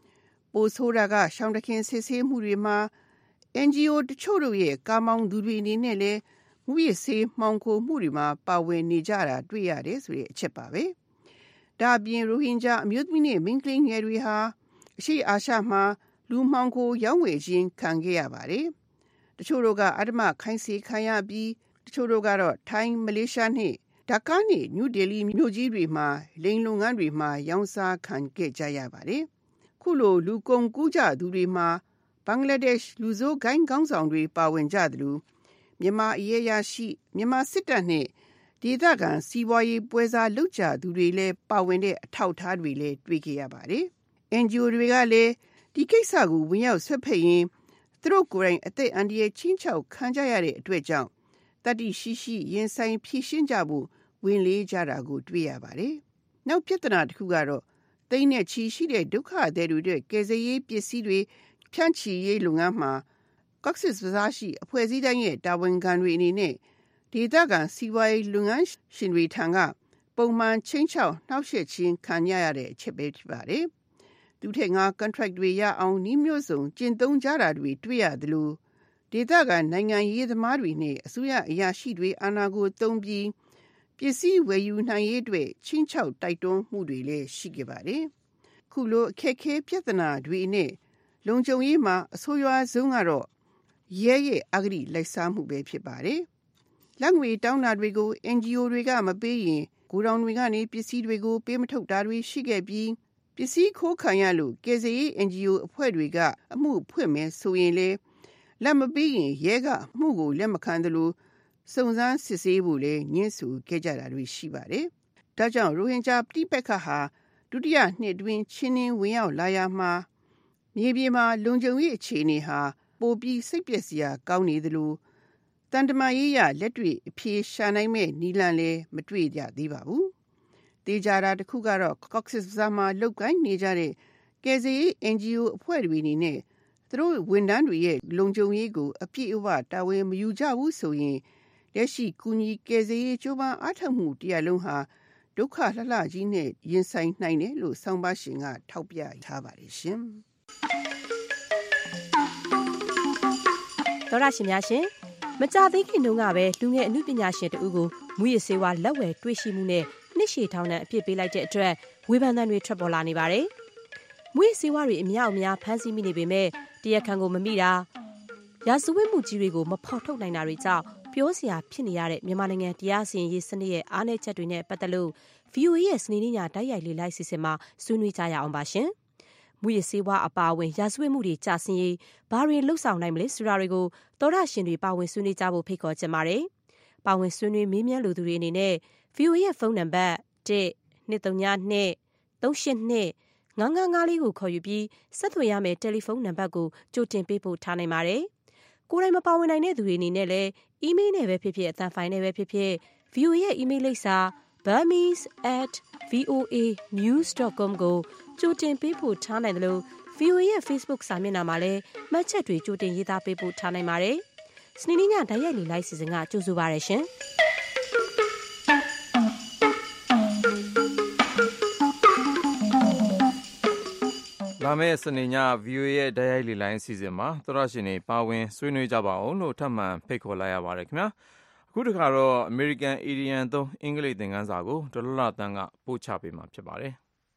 [SPEAKER 19] ပိုဆိုးတာကရှောင်းတခင်စစ်ဆေးမှုတွေမှာ အန်ဂျီအို တချို့တို့ရဲ့ကားမောင်းသူတွေအနေနဲ့လည်းမူရစေးမှောင်ခိုမှုတွေမှာပါဝင်နေကြတာတွေ့ရတယ်ဆိုတဲ့အချက်ပါပဲ။ဒါအပြင်ရိုဟင်ဂျာအမျိုးသမီးနဲ့မိန်းကလေးငယ်တွေဟာအရှိအာရှမှာလူမှောင်ခိုရောင်းဝယ်ခြင်းခံခဲ့ရပါတယ်။တချို့တို့ကအဓမ္မခိုင်းစေခံရပြီးတချို့တို့ကတော့ထိုင်းမလေးရှားနဲ့ဒါကာနဲ့နယူးဒေလီမြို့ကြီးတွေမှာလိင်လုပ်ငန်းတွေမှာရောင်းစားခံခဲ့ကြရပါတယ်။ခုလိုလူကုန်ကူးကြသူတွေမှာဘင်္ဂလားဒေ့ရှ်လူဆိုးဂိုင်းကောင်းဆောင်တွေပါဝင်ကြသလိုမြန်မာအရေးရရှိမြန်မာစစ်တပ်နဲ့ဒေသခံစီးပွားရေးပွဲစားလုပ်ကြသူတွေလည်းပါဝင်တဲ့အထောက်အထားတွေလည်းတွေ့ခဲ့ရပါတယ်။ အန်ဂျီအို တွေကလည်းဒီကိစ္စကိုဝင်ရောက်ဆွတ်ဖက်ရင်သူတို့ကိုယ်တိုင်အသက်အန္တရာယ်ချင်းချောက်ခံကြရတဲ့အတွက်ကြောင့်တတိရှိရှိရင်ဆိုင်ဖြည့်ရှင်းကြဖို့ဝင်လေးကြတာကိုတွေ့ရပါတယ်။နောက်ပြဿနာတစ်ခုကတော့သိန်းနဲ့ချီရှိတဲ့ဒုက္ခသည်တွေအတွက်ကယ်ဆယ်ရေးပစ္စည်းတွေဖြန့်ချီရေးလုပ်ငန်းမှာ Cox's Bazar ရှိအဖွဲ့အစည်းတိုင်းရဲ့တာဝန်ခံတွေအနေနဲ့ဒေသခံစီးပွားရေးလုပ်ငန်းရှင်တွေထံကပုံမှန်ချင်းချောက်နှောက်ယှက်ခြင်းခံရရတဲ့အချက်ပဲဖြစ်ပါတယ်။သူထက်ငါ contract တွေရအောင်နှီးမျိုးစုံကျင့်သုံးကြတာတွေတွေ့ရသလိုဒေသခံနိုင်ငံရေးသမားတွေနဲ့အစိုးရအရာရှိတွေအာဏာကိုသုံးပြီးပစ္စည်းဝယ်ယူနိုင်ရေးအတွက်ချင်းချောက်တိုက်တွန်းမှုတွေလည်းရှိခဲ့ပါတယ်။ခုလိုအခက်အခဲပြဿနာတွေနဲ့လုံခြုံရေးမှာအဆိုးရွားဆုံးကတော့ရဲရဲ့အဂတိလိုက်စားမှုပဲဖြစ်ပါတယ်။လက်ငွေတောင်းတာတွေကို အန်ဂျီအို တွေကမပေးရင်ကိုတောင်တွေကနေပစ္စည်းတွေကိုပေးမထုတ်တာတွေရှိခဲ့ပြီးပစ္စည်းခိုးခံရလို့ကယ်ဆယ်ရေး အန်ဂျီအို အဖွဲ့တွေကအမှုဖွင့်မယ်ဆိုရင်လေလက်မပေးရင်ရဲကအမှုကိုလက်မခံသလိုစုံစမ်းစစ်ဆေးဖို့လည်းညှင်းဆိုခဲ့ကြတာတွေရှိပါတယ်။ဒါကြောင့်ရိုဟင်ဂျာပြည်ပခါဟာဒုတိယနှစ်တွင်ချင်းနှင်းဝင်ရောက်လာရမှာမြေပြင်မှာလုံခြုံရေးအခြေအနေဟာပိုပြီးစိတ်ပျက်စရာကောင်းနေသလိုတန်တမာရေးရလက်တွေ့အပြေရှာနိုင်မဲ့နီလန်လည်းမတွေ့ကြသေးပါဘူး။တေချာတာတစ်ခုကတော့ Cox's Bazar မှာလောက်ကိုင်းနေကြတဲ့ကယ်ဆယ်ရေး အန်ဂျီအို အဖွဲ့တွေအနေနဲ့သူတို့ဝန်ထမ်းတွေရဲ့လုံခြုံရေးကိုအပြည့်အဝတာဝန်မယူကြဘူးဆိုရင်လက်ရှိကူညီကယ်ဆယ်ရေးကြိုးပမ်းအားထုတ်မှုတရားလုံးဟာဒုက္ခလှလှကြီးနဲ့ရင်ဆိုင်နိုင်တယ်လို့ဆောင်းပါရှင်ကထောက်ပြထားပါတယ်ရှင်။
[SPEAKER 20] သောရရှင်များရှင်မကြသေးခင်တုန်းကပဲလူငယ်အမှုပညာရှင်တဦးကိုမူရစေဝါလက်ဝယ်တွေ့ရှိမှုနဲ့နှစ်ရှည်ထောင်ဒဏ်အပြစ်ပေးလိုက်တဲ့အတွက်ဝေဖန်သံတွေထွက်ပေါ်လာနေပါတယ်။မူရစေဝါတွေအများအများဖမ်းဆီးမိနေပေမဲ့တရားခံကိုမမိတာရာဇဝတ်မှုကြီးတွေကိုမဖော်ထုတ်နိုင်တာတွေကြောင့်ပြောစရာဖြစ်နေရတဲ့မြန်မာနိုင်ငံတရားစီရင်ရေးစနစ်ရဲ့အားနည်းချက်တွေနဲ့ပတ်သက်လို့ ဗီအိုအေ ရဲ့စနေနေ့ညတိုက်ရိုက်လေလိုက်စီစဉ်မှာဆွေးနွေးကြရအောင်ပါရှင်။မူရစေဝါအပါအဝင်ရာဇဝတ်မှုတွေကြာစင်ရေးဘာတွေလှုပ်ဆောင်နိုင်မလဲဆိုတာတွေကိုသောရရှင်တွေပါဝင်ဆွေးနွေးကြဖို့ဖိတ်ခေါ်ချင်ပါတယ်။ပါဝင်ဆွေးနွေးမေးမြန်းလိုသူတွေအနေနဲ့ ဗီအိုအေ ရဲ့ဖုန်းနံပါတ် one two three two three eight two ငါးငါးငါးလေးကိုခေါ်ယူပြီးဆက်သွယ်ရမယ့်တယ်လီဖုန်းနံပါတ်ကိုကြိုတင်ပေးပို့ထားနိုင်ပါတယ်။ကိုယ်တိုင်မပါဝင်နိုင်တဲ့သူတွေအနေနဲ့လည်းအီးမေးလ်နဲ့ပဲဖြစ်ဖြစ်အသံဖိုင်နဲ့ပဲဖြစ်ဖြစ် ဗီအိုအေ ရဲ့အီးမေးလ်လိပ်စာ burmese at voa news dot com ကိုကြိုတင်ပေးပို့ထားနိုင်တယ်လို့ ဗီအိုအေ ရဲ့ Facebook စာမျက်နှာမှာလည်းမှတ်ချက်တွေကြိုတင်ရေးသားပေးပို့ထားနိုင်ပါတယ်။စနေနေ့ညဓာတ်ရိုက်လေလိုက်စီစဉ်ကကြိုဆိုပါရရှင်။
[SPEAKER 2] လာမယ့်စနေည ဗီအိုအေ ရဲ့ဓာတ်ရိုက်လေလိုင်းအစီအစဉ်မှာသောရရှင်တွေပါဝင်ဆွေးနွေးကြပါအောင်လို့ထပ်မံဖိတ်ခေါ်လိုက်ရပါတယ်ခင်ဗျာအခုတခါတော့ American Idiom သုံးအင်္ဂလိပ်သင်ခန်းစာကိုဒေါ်လလတန်းကပို့ချပေးမှာဖြစ်ပါတယ်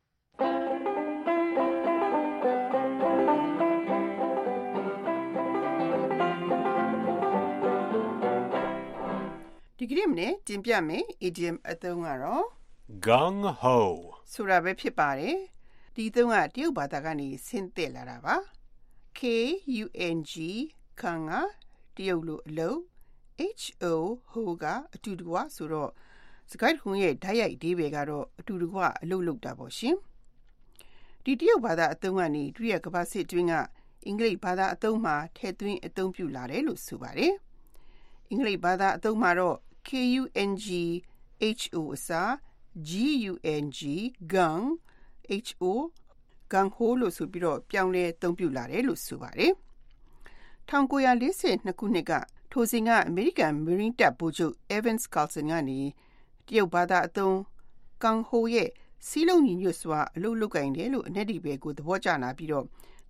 [SPEAKER 19] ဒီကနေ့မနေ့တင်ပြမယ် idiom အသုံးကတော့
[SPEAKER 21] gung ho
[SPEAKER 19] ဆိုတာပဲဖြစ်ပါတယ်ဒီသုံးကတရုတ်ဘာသာကနေဆင်းသက်လာတာပါ K U N G ခံကတရုတ်လိုအလုပ် H O ဟိုကအတူတကွဆိုတော့စကားခုံရဲ့ဓာတ်ရိုက်အဓိပ္ပာယ်ကတော့အတူတကွအလုပ်လုပ်တာပေါ့ရှင်ဒီတရုတ်ဘာသာအသုံးကနေဒုတိယကမ္ဘာစစ်တွင်းကအင်္ဂလိပ်ဘာသာအသုံးမှာထည့်သွင်းအသုံးပြုလာတယ်လို့ဆိုပါတယ်အင်္ဂလိပ်ဘာသာအသုံးမှာတော့ K U N G H O အစား G U N G gung H O gung ho လို့ဆိုပြီးတော့ပြောင်းလဲအသုံးပြုလာတယ်လို့ဆိုပါတယ်၁၉၄၂ခုနှစ်ကထိုစဉ်ကအမေရိကန် Marine တပ်ဗိုလ်ချုပ် Evans Carlson ကနေတရုတ်ဘာသာအသုံး gung ho ရဲ့စီးလုံးညီညွတ်စွာအလုပ်လုပ်ကင်တယ်လို့အနက်ဒီပဲကိုသဘောကျလာပြီးတော့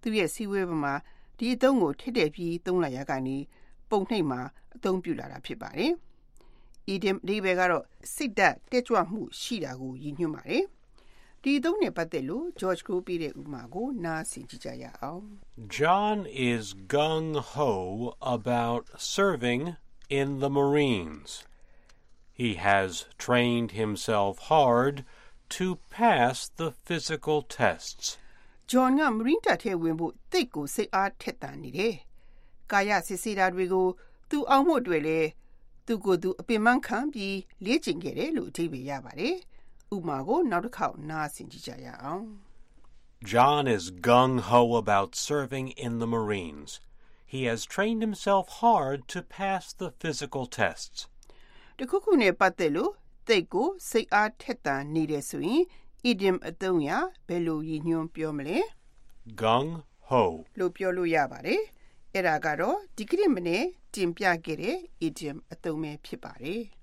[SPEAKER 19] သူရဲ့စီဝဲပေါ်မှာဒီအသုံးကိုထည့်တဲ့ပြီးသုံးလိုက်ရကနေပုံနှိပ်မှာအသုံးပြုလာတာဖြစ်ပါတယ်။ idiom ဒီဘက်ကတော့စိတ်ဓာတ်တက်ကြွမှုရှိတာကိုရည်ညွှန်းပါတယ်။ဒီအသုံးနဲ့ပတ်သက်လို့ George ကိုပြတဲ့ဥပမာကိုနားဆင်ကြည့်ကြရအောင်
[SPEAKER 21] John is gung-ho about serving in the Marines. He has trained himself hard to pass the physical tests.
[SPEAKER 19] John က Marine တပ်ထဲဝင်ဖို့တိတ်ကိုစိတ်အားထက်သန်နေတယ်။ကာယစစ်ဆေးတာတွေကိုသူအောင်ဖို့အတွက်လေသူကိုယ်သူအပင်ပန်းခံပြီးလေ့ကျင့်ခဲ့တယ်လို့အဓိပ္ပာယ်ရပါတယ်။ဥပမာကိုနောက်တစ်ခေါက်နားဆင်ကြည့်ကြရအောင်
[SPEAKER 21] John is gung-ho about serving in the Marines. He has trained himself hard to pass the physical tests.
[SPEAKER 19] တခုခုနဲ့ပတ်သက်လို့တိတ်ကိုစိတ်အားထက်သန်နေတယ်ဆိုရင် idiom အသုံးရဘယ်လိုရည်ညွှန်းပြောမလဲ
[SPEAKER 21] gung-ho
[SPEAKER 19] လို့ပြောလို့ရပါတယ်။အဲ့ဒါကတော့ဒီကနေ့မနေ့တင်ပြခဲ့တဲ့ idiom အသုံးပဲဖြစ်ပါတယ်။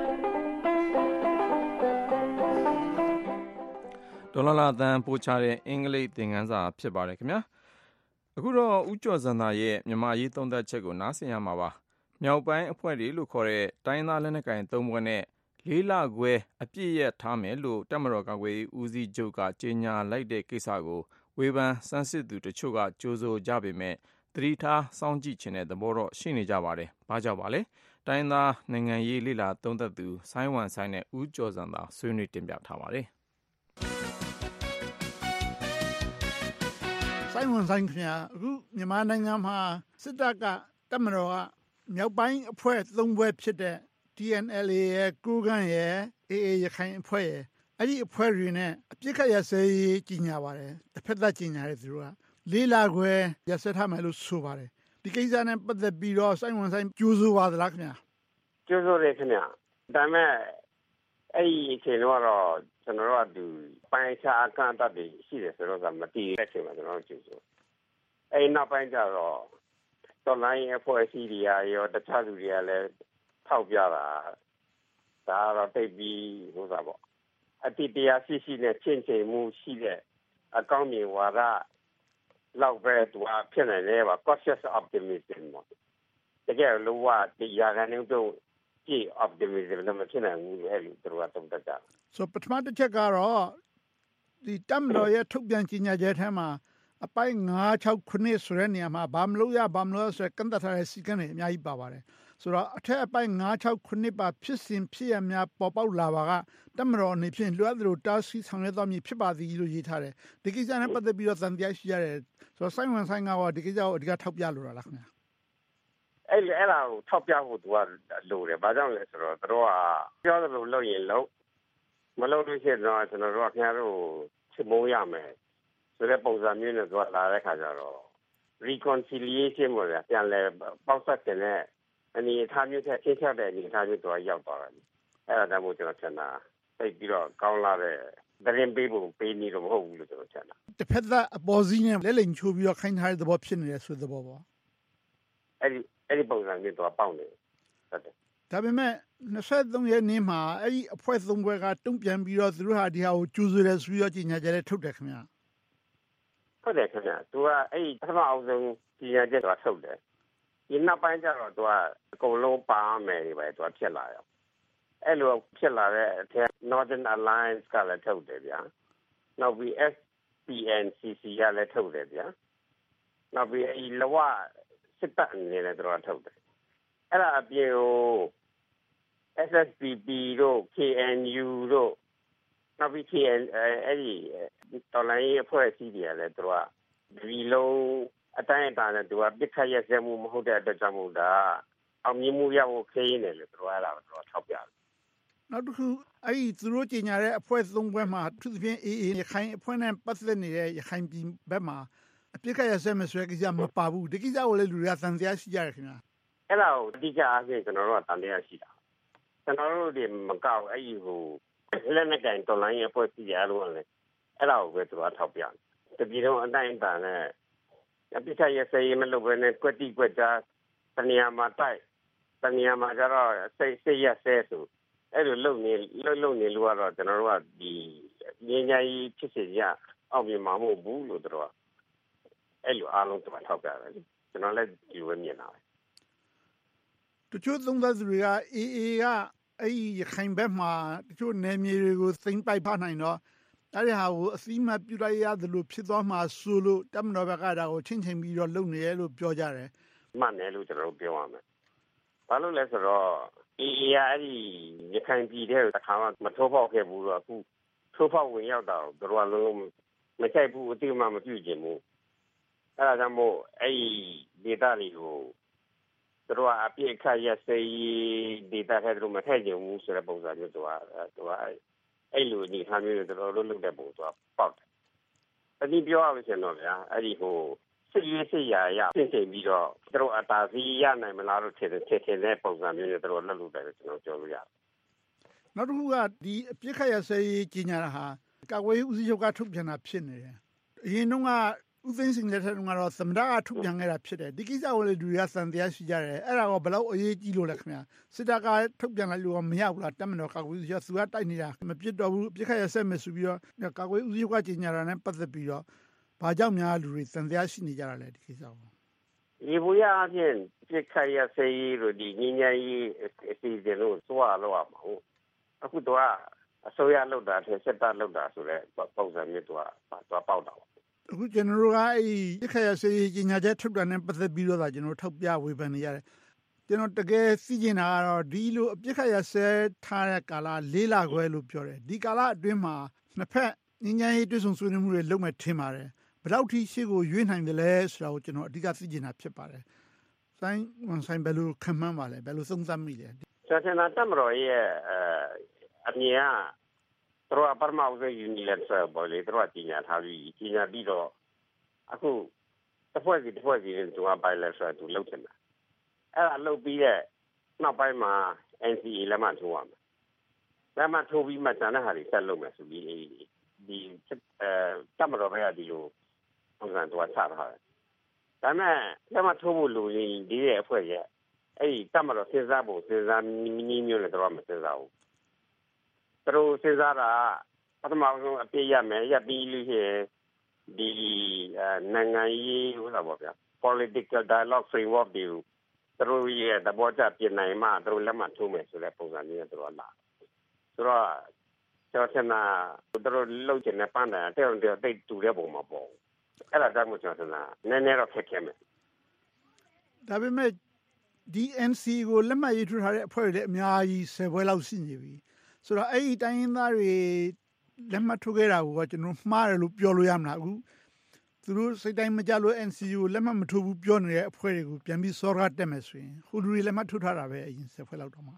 [SPEAKER 2] ဒေါ်လာလာတန်ပို့ချတဲ့အင်္ဂလိပ်သင်ခန်းစာဖြစ်ပါတယ်ခင်ဗျာအခုတော့ဦးကျော်စံသာရဲ့မြန်မာရေးသုံးသပ်ချက်ကိုနားဆင်ရမှာပါမြောက်ပိုင်းအဖွဲ့တွေလို့ခေါ်တဲ့တိုင်းသားလက်နက်ကိုင်သုံးဘွဲ့နဲ့လေးလခွဲအပြည့်ရထားမယ်လို့တပ်မတော်ကာကွယ်ရေးဦးစီးချုပ်ကကြေညာလိုက်တဲ့ကိစ္စကိုဝေဖန်စမ်းစစ်သူတချို့ကကြိုးဆိုကြပေမဲ့သတိထားစောင့်ကြည့်ခြင်းတဲ့သဘောတော့ရှိနေကြပါတယ်။ဘာကြောင့်ပါလဲ။တိုင်းသားနိုင်ငံရေးလေ့လာသုံးသပ်သူဆိုင်းဝမ်ဆိုင်နဲ့ဦးကျော်စံသာဆွေးနွေးတင်ပြထားပါတယ်။
[SPEAKER 22] ဆိုင်းဝန်ဆိုင်ခင်ဗျာအခုမြန်မာနိုင်ငံမှာစစ်တပ်ကတပ်မတော်ကမြောက်ပိုင်းအဖွဲ့သုံးဘွဲ့ဖြစ်တဲ့ T N L A ရဲ့ကိုးကန့်ရဲ့ A A ရခိုင်အဖွဲ့ရဲ့အဲ့ဒီအဖွဲ့တွေနဲ့အပြစ်ခတ်ရစဲရေးကြီးညာပါတယ်တစ်ဖက်သက်ကြီးညာတယ်သူတို့ကလေးလာခွဲရစက်ထားမယ်လို့ဆိုပါတယ်ဒီကိစ္စနဲ့ပတ်သက်ပြီးတော့ဆိုင်းဝန်ဆိုင်ကြိုးစိုးပါသလားခင်ဗျာ
[SPEAKER 18] ကျိုးစိုးတယ်ခင်ဗျာဒါပေမဲ့အဲ့ဒီအချိန်တော့ကျွန်တော်တို့ကဒီပိုင်းခြားအခန့်အသတ်တွေရှိတယ်ဆိုတော့မတည်တဲ့အချိန်မှာကျွန်တော်တို့ကျိုးစိုးအဲ့နောက်ပိုင်းကျတော့တော်လိုင်းအဖွဲ့အစည်းတွေရောတခြားလူတွေကလည်းထောက်ပြတာဒါတော့တိတ်ပြီးဟိုစားပေါ့အတိတရားရှိရှိနဲ့ချင်းချင်းမှုရှိတဲ့အကောင့်မြေဝါဒလောက်ပဲသူကဖြစ်နေတယ်ပါ cautious optimism ပေါ့တကယ်လို့ว่าတရားကနေတော့ကြည့် optimism နဲ့မဖြစ်နိုင်ဘူးလေသူတို့ကတုံ့တက်တာ
[SPEAKER 22] so ပထမတစ်ချက်ကတော့ဒီတပ်မတော်ရဲ့ထုတ်ပြန်ကြေညာချက်ထဲမှာအပိုင်း၅၆ခုဆိုတဲ့နေရာမှာဘာမလို့ရဘာမလို့ဆိုကန့်သက်ထားတဲ့စီကံတွေအများကြီးပါပါတယ်ဆိုတော့အထက်အပိုင်း၅၆ခုပါဖြစ်စဉ်ဖြစ်ရများပေါ်ပေါက်လာပါကတပ်မတော်အနေဖြင့်လွှတ်သလိုတားဆီးဆောင်ရွက်သွားမည်ဖြစ်ပါသည်လို့ရေးထားတယ်ဒီကိစ္စနဲ့ပတ်သက်ပြီးတော့သံတရားရှိရတယ်ဆိုတော့ဆိုင်းဝန်ဆိုင်ကတော့ဒီကိစ္စကိုအဓိကထောက်ပြလိုတာလားခင်ဗျာ
[SPEAKER 18] အဲ့အဲ့ဒါကိုထောက်ပြဖို့သူကလိုတယ်ဘာကြောင့်လဲဆိုတော့တို့ကပြောသလိုလုပ်ရင်လုပ်မလုပ်လို့ရှိရင်တော့ကျွန်တော်တို့ကခင်ဗျားတို့ချစ်မိုးရမယ်ဆိုတဲ့ပုံစံမျိုးနဲ့သူကလာတဲ့ခါကျတော့ reconciliation ပေါ့ဗျာပြန်လဲပေါက်ဆက်တဲ့အနေအထားမျိုးနဲ့ချင်းချတဲ့အနေအထားမျိုးတော့ရောက်သွားတယ်အဲ့ဒါကြောင့်မို့ကျွန်တော်ထင်တာသိပြီးတော့ကောင်းလာတဲ့သတင်းပေးဖို့ပေးနေတော့မဟုတ်ဘူးလို့ကျွန်တော်ထင်တာ
[SPEAKER 22] တစ်ဖက်သက်အပေါ်စီးနဲ့လက်လိမ်ချိုးပြီးတော့ခိုင်းထားတဲ့သဘောဖြစ်နေတယ်ဆိုတဲ့သဘောပေါ့
[SPEAKER 18] အဲ့ဒီအဲ့ဒီပုံစံမျိုးတော့ပေါက်နေဟုတ်တယ်
[SPEAKER 22] ဒါပေမဲ့၂၃ရက်နေ့မှာအဲ့ဒီအဖွဲ့သုံးဘွဲကတုံ့ပြန်ပြီးတော့သူတို့ဟာဒီဟာကိုကျူးစွဲတယ်ဆိုပြီးတော့ကြီးညာကြတဲ့ထုတ်တယ်ခင်ဗျာ
[SPEAKER 18] ဟုတ်တယ်ခင်ဗျာသူကအဲ့ဒီပထမအောင်ဆုံးကြီးညာချက်တော့ထုတ်တယ်ဒီနောက်ပိုင်းကျတော့သူကအကုန်လုံးပါမယ်တွေပဲသူကဖြစ်လာရောအဲ့လိုဖြစ်လာတဲ့အထက် Northern Alliance ကလည်းထုတ်တယ်ဗျာနောက်ပြီး S P N C C ကလည်းထုတ်တယ်ဗျာနောက်ပြီးအဲ့လဝစစ်တပ်အနေနဲ့သူကထုတ်တယ်အဲ့ဒါအပြင်ကို S S P P တို့ K N U တို့နောက်ပြီး K N အဲ့ဒီတော်လိုင်းအဖွဲ့အစည်းတွေကလည်းသူကဒီလုံးအတိုင်းအတာနဲ့သူကပြစ်ခတ်ရက်စဲမှုမဟုတ်တဲ့အတွက်ကြောင့်မို့ဒါအောင်မြင်မှုရဖို့ခရီးနေလို့သူကအဲ့ဒါကိုတော့ထောက်ပြတယ်
[SPEAKER 22] နောက်တစ်ခုအဲ့ဒီသူတို့ကြီးညာတဲ့အဖွဲ့သုံးဘွဲမှာသူသဖြင့် A A ရခိုင်အဖွဲ့နဲ့ပတ်သက်နေတဲ့ရခိုင်ပြည်ဘက်မှာအပြစ်ခတ်ရက်စဲမယ်ဆိုတဲ့ကိစ္စမပါဘူးဒီကိစ္စကိုလည်းလူတွေကသံတရားရှိကြတယ်ခင်ဗျာ
[SPEAKER 18] အဲ့ဒါကိုအတိအကျအားဖြင့်ကျွန်တော်တို့ကတန်တရားရှိတာကျွန်တော်တို့ဒီမကောက်အဲ့ဒီဟိုလက်နက်ကန်တော်လိုင်းအဖွဲ့စီရလို့လည်းအဲ့ဒါကိုပဲသူကထောက်ပြတယ်တပြည်လုံးအတိုင်းအတာနဲ့အပိဋကရစေးမလုပ်ဘဲနဲ့ကွက်တိကွက်ကြားတဏှာမှာတိုက်တဏှာမှာကျတော့စိတ်စိတ်ရဆဲဆိုအဲ့လိုလုံနေလုံလုံနေလို့ကတော့ကျွန်တော်တို့ကဒီငြိမ်းချမ်းရေးဖြစ်စေရအောင်မြင်မှာမဟုတ်ဘူးလို့တို့ကအဲ့လိုအားလုံးသူကထောက်ပြတယ်လေကျွန်တော်လည်းဒီလိုမြင်တာပဲ
[SPEAKER 22] တချို့သုံးသပ်သူတွေက အေးအေးကအဲ့ဒီရခိုင်ဘက်မှာတချို့နယ်မြေတွေကိုသိမ်းပိုက်ဖနိုင်တော့အဲ့ဒီဟာကိုအစီအမပြုလိုက်ရတယ်လို့ဖြစ်သွားမှာဆိုလို့တမန်တော်ဘက်ကဒါကိုချင်းချင်းပြီးတော့လုပ်နေရလို့ပြောကြတယ်
[SPEAKER 18] မှန်တယ်လို့ကျွန်တော်ပြောရမယ်ဘာလို့လဲဆိုတော့အေးအေးကအဲ့ဒီရခိုင်ပြည်တဲ့တစ်ခါမှမထိုးပေါက်ခဲ့ဘူးတော့အခုထိုးပေါက်ဝင်ရောက်တော့တို့ကလုံးမချိုက်ဘူးအတိအမှမပြုကျင်ဘူးအဲ့ဒါကြောင့်မို့အဲ့ဒီဒေတာတွေကိုတို့ကအပြည့်ခက်ရစေးဒေတာထဲတို့မထည့်ကျင်ဘူးဆိုတဲ့ပုံစံမျိုးတို့ကတို့ကအဲ့လိုအနေထားမျိုးတွေတို့လုပ်တဲ့ပုံတို့ပေါက်တယ်အတိပြောရလို့ရှင်တော့ဗျာအဲ့ဒီဟိုစစ်ရေးစစ်ရာရပြင်ဆင်ပြီးတော့တို့အတားစီရနိုင်မလားလို့ထင်တယ်ထင်တဲ့ပုံစံမျိုးတွေတို့လုပ်လို့တယ်ကျွန်တော်ပြောလို့ရတယ်
[SPEAKER 22] နောက်တစ်ခုကဒီအပြစ်ခတ်ရစေးကြီးညာတာဟာကာကွယ်ရေးဦးစီးချုပ်ကထုတ်ပြန်တာဖြစ်နေတယ်အရင်တော့ကဦးသိန်းစိန်လက်ထက်ကတော့သမ္မတကထုတ်ပြန်ခဲ့တာဖြစ်တယ်ဒီကိစ္စကိုလေလူတွေကစံတရားရှိကြတယ်အဲ့ဒါကဘယ်လောက်အရေးကြီးလို့လဲခင်ဗျာစစ်တပ်ကထုတ်ပြန်လိုက်လို့မရဘူးလားတမန်တော်ကာကွယ်ရေးသူကတိုက်နေတာမပြစ်တော့ဘူးပြစ်ခတ်ရဆက်မယ်ဆိုပြီးတော့ကာကွယ်ဦးစီးချုပ်ကကြီးညာတာနဲ့ပတ်သက်ပြီးတော့ဘာကြောင့်များလူတွေစံတရားရှိနေကြတာလဲဒီကိစ္စကို
[SPEAKER 18] ဒီဘူရအပြင်ပြစ်ခတ်ရစေးလို့ဒီညဉ့်ညည်အစီအစဉ်လို့စွာလို့ရမှာဟုတ်အခုတော့အစိုးရလောက်တာတဲ့စစ်တပ်လောက်တာဆိုတော့ပုံစံမျိုးတော့တော့ပေါက်တာ
[SPEAKER 22] အခုကျွန်တော်တို့ကအဲ့ဒီခရရစေးကြီးညာချက်ထုတ်တာနဲ့ပတ်သက်ပြီးတော့ကျွန်တော်ထောက်ပြဝေဖန်နေရတယ်ကျွန်တော်တကယ်သိကျင်တာကတော့ဒီလိုအပြစ်ခရဆဲထားတဲ့ကာလလေးလခွဲလို့ပြောတယ်ဒီကာလအတွင်းမှာနှစ်ဖက်ညဉ့်ညမ်းရေးတွေ့ဆုံဆွေးနွေးမှုတွေလုပ်မယ်ထင်ပါတယ်ဘယ်တော့ထိရှေ့ကိုရွေးနိုင်တယ်လဲဆိုတာကိုကျွန်တော်အဓိကသိကျင်တာဖြစ်ပါတယ်ဆိုင်ဝန်ဆိုင်ဘယ်လိုခံမှန်းပါလဲဘယ်လိုသုံးသပ်မိလဲ
[SPEAKER 18] ဆက်စနာတမရောရဲ့အမြင်ကတို့အပမအောင်ရဲ့ unilateral ပေါ်လေတို့အကြီးညာထားပြီးကြီးညာပြီးတော့အခုတစ်ဖွဲ့စီတစ်ဖွဲ့စီတို့က bilateral တို့လုပ်တယ်အဲ့ဒါလုပ်ပြီးတဲ့နောက်ပိုင်းမှာ N C A လက်မှတ်ထိုးရမယ်လက်မှတ်ထိုးပြီးမှကျန်တဲ့ဟာတွေဆက်လုပ်မယ်ဆိုပြီးဒီအဲတမတော်ဘက်ကဒီလိုပုံစံတော့ချထားတယ်ဒါပေမဲ့လက်မှတ်ထိုးဖို့လူရင်းဒီရဲ့အဖွဲ့ရဲ့အဲ့ဒီတမတော်စဉ်းစားဖို့စဉ်းစားမီနီမျိုးနဲ့တော့မစဉ်းစားဘူးသူတို့စဉ်းစားတာပထမဆုံးအပြည့်ရမယ်ရပြီးလို့ရှိရင်ဒီနိုင်ငံရေးဟိုလာပေါ့ဗျာ political dialogue framework တွေသူတို့ရဲ့သဘောကျပြင်နိုင်မှသူတို့လက်မှတ်ထိုးမယ်ဆိုတဲ့ပုံစံမျိုးနဲ့သူတို့လာဆိုတော့ကျောင်းစနာသူတို့လောက်ချင်တဲ့ပန်းတယ်တဲ့တဲ့တိတ်တူတဲ့ပုံမှာပေါ့အဲ့ဒါကြောင့်ကျောင်းစနာနည်းနည်းတော့ခက်ခဲမယ်
[SPEAKER 22] ဒါပေမဲ့ D N C ကိုလက်မှတ်ရေးထိုးထားတဲ့အဖွဲ့တွေလည်းအများကြီးဆယ်ဘွဲလောက်ရှိနေပြီဆိုတော့အဲ့ဒီတိုင်းရင်းသားတွေလက်မှတ်ထိုးခဲ့တာကိုကျွန်တော်မှားတယ်လို့ပြောလို့ရမလားအခုသူတို့စိတ်တိုင်းမကြလို့ N C A ကိုလက်မှတ်မထိုးဘူးပြောနေတဲ့အဖွဲ့တွေကိုပြန်ပြီးစောရတက်မယ်ဆိုရင်ဟိုလူတွေလက်မှတ်ထိုးထားတာပဲအရင်ဆက်ဖွဲ့လောက်တော့မှာ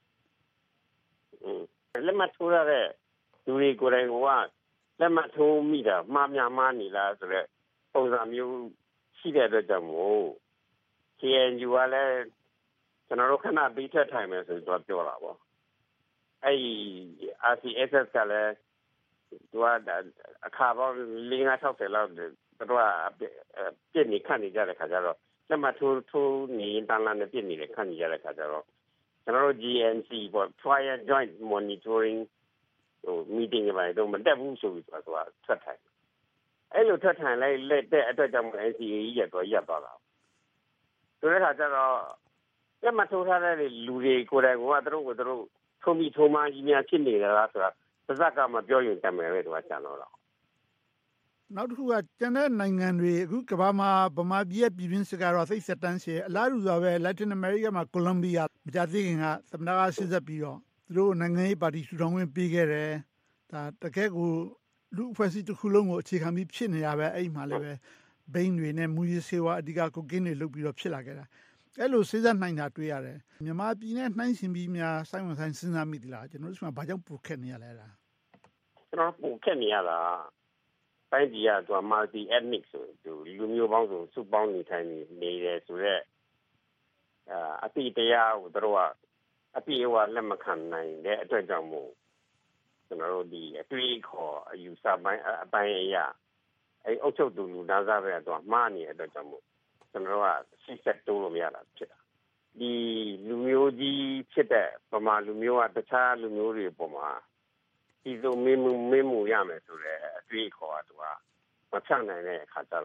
[SPEAKER 18] လက်မှတ်ထိုးရတဲ့လူတွေကိုယ်တိုင်ကလက်မှတ်ထိုးမိတာမှားများမှားနေလားဆိုတော့ပုံစံမျိုးရှိတဲ့အတွက်ကြောင့်မို့ K N U ကလည်းကျွန်တော်တို့ခဏပြီးထက်ထိုင်မယ်ဆိုတော့ပြောတာပေါ့အဲ့ဒီ R C S S ကလည်းသူကအခါပေါင်းလေးငါးခြောက်ဆယ်လောက်သူကပြည့်နေခန့်နေကြတဲ့ခါကျတော့လက်မှတ်ထိုးထိုးနေတန်းလာနေပြည့်နေတဲ့ခန့်နေကြတဲ့ခါကျတော့ကျွန်တော်တို့ G N C ပေါ့ Trial Joint Monitoring ဟို meeting တွေတော့မတက်ဘူးဆိုပြီးသူကထွက်ထိုင်အဲ့လိုထွက်ထိုင်လိုက်လက်တဲ့အတွက်ကြောင့် N C A ကြီးရတော့ရပ်သွားတာဆိုတဲ့ခါကျတော့လက်မှတ်ထိုးထားတဲ့လူတွေကိုယ်တိုင်ကသူတို့ကသူတို့ထုံပြီးထုံမှကြီးများဖြစ်နေတယ်လားဆိုတာပါဇက်ကမပြောရင်တမယ်ပဲသူကကြံတော့တော့
[SPEAKER 22] နောက်တစ်ခုကကျန်တဲ့နိုင်ငံတွေအခုကမ္ဘာမှာဗမာပြည်ရဲ့ပြည်တွင်းစစ်ကတော့သိစက်တန်းရှည်အလားတူစွာပဲ Latin America မှာ Colombia မကြသေးခင်ကသမ္မတကစစ်ဆက်ပြီးတော့သူတို့နိုင်ငံရေးပါတီထူထောင်ခွင့်ပေးခဲ့တယ်ဒါတကယ်ကိုလူအဖွဲ့အစည်းတစ်ခုလုံးကိုအခြေခံပြီးဖြစ်နေတာပဲအဲ့ဒီမှာလည်းပဲဘိန်းတွေနဲ့မူရည်ဆေးဝါးအဓိကကိုကင်းတွေလုပ်ပြီးတော့ဖြစ်လာခဲ့တာအဲ့လိုစိစက်နိုင်တာတွေ့ရတယ်မြန်မာပြည်နဲ့နှိုင်းရှင်ပြီးများစိုင်းဝင်ဆိုင်စဉ်းစားမိသလားကျွန်တော်တို့ကဘာကြောင့်ပူခက်နေရလဲလား
[SPEAKER 18] ကျွန်တော်ပူခက်နေရတာတိုင်းပြည်ကသူက multi ethnic ဆိုသူလူမျိုးပေါင်းစုစုပေါင်းနေထိုင်နေတယ်ဆိုတော့အတိတရားကိုတို့ကအပြည့်အဝလက်မခံနိုင်တဲ့အတွက်ကြောင့်မို့ကျွန်တော်တို့ဒီအတွေ့အခေါ်အယူဆပိုင်းအပိုင်းအရာအဲအုပ်ချုပ်သူလူသားစားပဲတော့မှားနေတဲ့အတွက်ကြောင့်မို့ကျွန်တော်ကစစ်ဆက်တိုးလို့မရတာဖြစ်တာဒီလူမျိုးကြီးဖြစ်တဲ့ဗမာလူမျိုးကတခြားလူမျိုးတွေပုံမှာဒီလိုမင်းမင်းမူရမယ်ဆိုတဲ့အတွေ့အခေါ်ကသူကမဖြတ်နိုင်တဲ့အခါကျတော့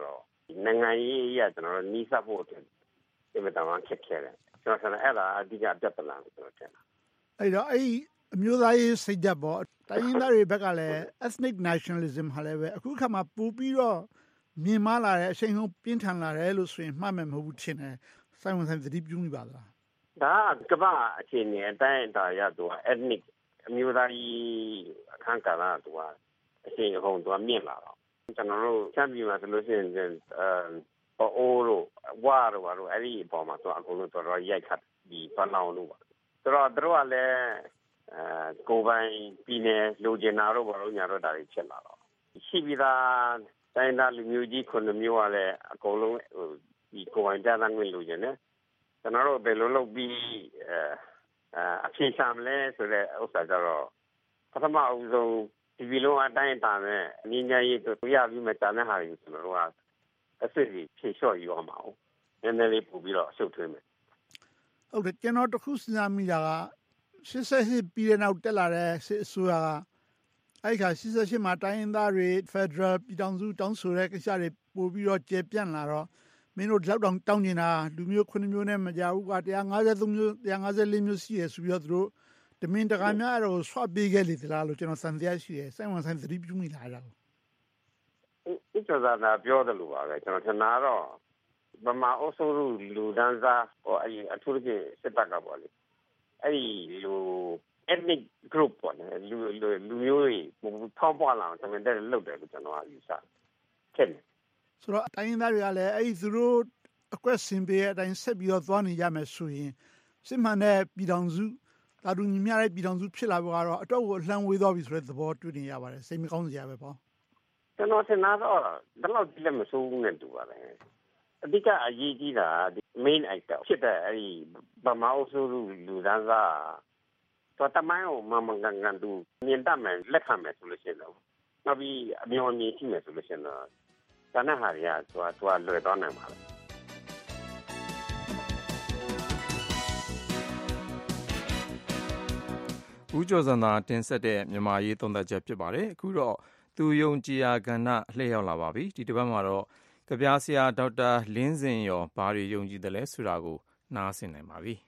[SPEAKER 18] နိုင်ငံရေးရကျွန်တော်နီးစပ်ဖို့အတွက်ဒီမှာတော့ခက်ခဲတယ်ကျွန်တော်ဆန္ဒအဲ့ဒါအဓိကပြဿနာကိုကျွန်တော်ထင်တာ
[SPEAKER 22] အဲ့တော့အဲ့အမျိုးသားရေးစိတ်ဓာတ်ပေါ့တိုင်းရင်းသားတွေဘက်ကလည်း ethnic nationalism ဟာလည်းပဲအခုခါမှာပို့ပြီးတော့မြင်မာလာတဲ့အချိန်ဟုန်ပြင်းထန်လာတယ်လို့ဆိုရင်မှတ်မယ်မဟုတ်ဘူးထင်တယ်စိုင်းဝင်ဆိုင်သတိပြုမိပါလား
[SPEAKER 18] ဒါကဘာအခြေအနေအတိုင်းတာရတော့ ethnic အမျိုးသားရေးအခန်းကဏ္ဍတော့အချိန်ဟုန်တော့မြင့်လာတော့ကျွန်တော်တို့ချမ်းပြည်မှာဆိုလို့ရှိရင်အဲအိုးတို့ဝါတို့ဘာလို့အဲ့ဒီအပေါ်မှာတော့အကုန်လုံးတော်တော်ရိုက်ခတ်ဒီပန်းအောင်လို့ပါဆိုတော့တို့ကလည်းအဲကိုပိုင်ပြည်နယ်လူကျင်နာတို့ဘာလို့ညာတော့ဒါတွေဖြစ်လာတော့ရှိပြီးသားတိုင်းသားလူမျိုးကြီးခုနှစ်မျိုးကလည်းအကုန်လုံးဒီကိုပိုင်ကြားသားငွေလူကျင်နေကျွန်တော်တို့ဘယ်လိုလုပ်ပြီးအဲအဖြေရှာမလဲဆိုတဲ့ဥစ္စာကြတော့ပထမအဦးဆုံးဒီဗီလုံးအတိုင်းတာနဲ့ငင်းညာရေးတို့ရပြီးမှတားတဲ့ဟာတွေကျွန်တော်တို့ကအစစ်ကြီးဖြေလျှော့ယူအောင်ပါဦးနည်းနည်းလေးပို့ပြီးတော့အဆုတ်ထွေးမယ်
[SPEAKER 22] ဟုတ်တယ်ကျွန်တော်တခုစဉ်းစားမိတာကရှစ်ဆယ့်ရှစ်ပြည်တဲ့နောက်တက်လာတဲ့စစ်အစိုးရကအဲ့ခါရှစ်ဆယ့်ရှစ်မှာတိုင်းရင်းသားတွေ Federal ပြည်ထောင်စုတောင်းဆိုတဲ့ကိစ္စတွေပို့ပြီးတော့ကျေပြန့်လာတော့မင်းတို့လောက်တောင်တောင်းနေတာလူမျိုးခုနှစ်မျိုးနဲ့မကြဘူးကone fifty-threeမျိုးone fifty-fourမျိုးရှိရဆိုပြီးတော့သူတို့တမင်တကာများတော့ဆွပေးခဲ့လေသလားလို့ကျွန်တော်စံတရားရှိတယ်စိုင်းဝင်ဆိုင်သတိပြုမိလာတာကို
[SPEAKER 18] ဒီကျသာနာပြောတယ်လို့ပါပဲကျွန်တော်ထင်တာတော့ဗမာအုပ်စုလူဒန်းစားဟိုအဲ့အထူးသဖြင့်စစ်တပ်ကပေါ့လေအဲ့ဒီလူ ethnic group ပေါ့လေလူလူမျိုးတွေထောင်းပွားလာအောင်တမင်တဲ့လုပ်တယ်လို့ကျွန်တော်ယူဆတယ်
[SPEAKER 22] ဆိုတော့တိုင်းရင်းသားတွေကလည်းအဲ့ဒီသူတို့အကွက်စင်ပေးတဲ့အတိုင်းဆက်ပြီးတော့သွားနေကြမယ်ဆိုရင်စစ်မှန်တဲ့ပြည်ထောင်စုတာတူညီမျှတဲ့ပြည်ထောင်စုဖြစ်လာဖို့ကတော့အတော့ကိုအလှမ်းဝေးသွားပြီဆိုတဲ့သဘောတွေ့နေရပါတယ်စိတ်မကောင်းစရာပဲပေါ့
[SPEAKER 18] ကျွန်တော်ထင်တာတော့ဒီလောက်ကြီးလည်းမဆိုးဘူးနဲ့တူပါတယ်အဓိကအရေးကြီးတာ main actor ဖြစ်တဲ့အဲ့ဒီဗမာအုပ်စုလူဒန်းစားတော့တမိုင်းကိုမမကန်ကန်တူမြင်တတ်မယ်လက်ခံမယ်ဆိုလို့ရှိရင်တော့နောက်ပြီးအမျိုးအမြင်ရှိမယ်ဆိုလို့ရှိရင်တော့ဒါနဲ့ဟာတွေကသူကသူကလွယ်သွားနိုင်ပါလား
[SPEAKER 2] ဦးကျော်စံသာတင်ဆက်တဲ့မြန်မာရေးသုံးသပ်ချက်ဖြစ်ပါတယ်အခုတော့သူယုံကြည်ရာကဏ္ဍလှည့်ရောက်လာပါပြီဒီတစ်ပတ်မှာတော့ကဗျာဆရာဒေါက်တာလင်းစင်ရောဘာတွေယုံကြည်တယ်လဲဆိုတာကိုနားဆင်နိုင်ပါပြီ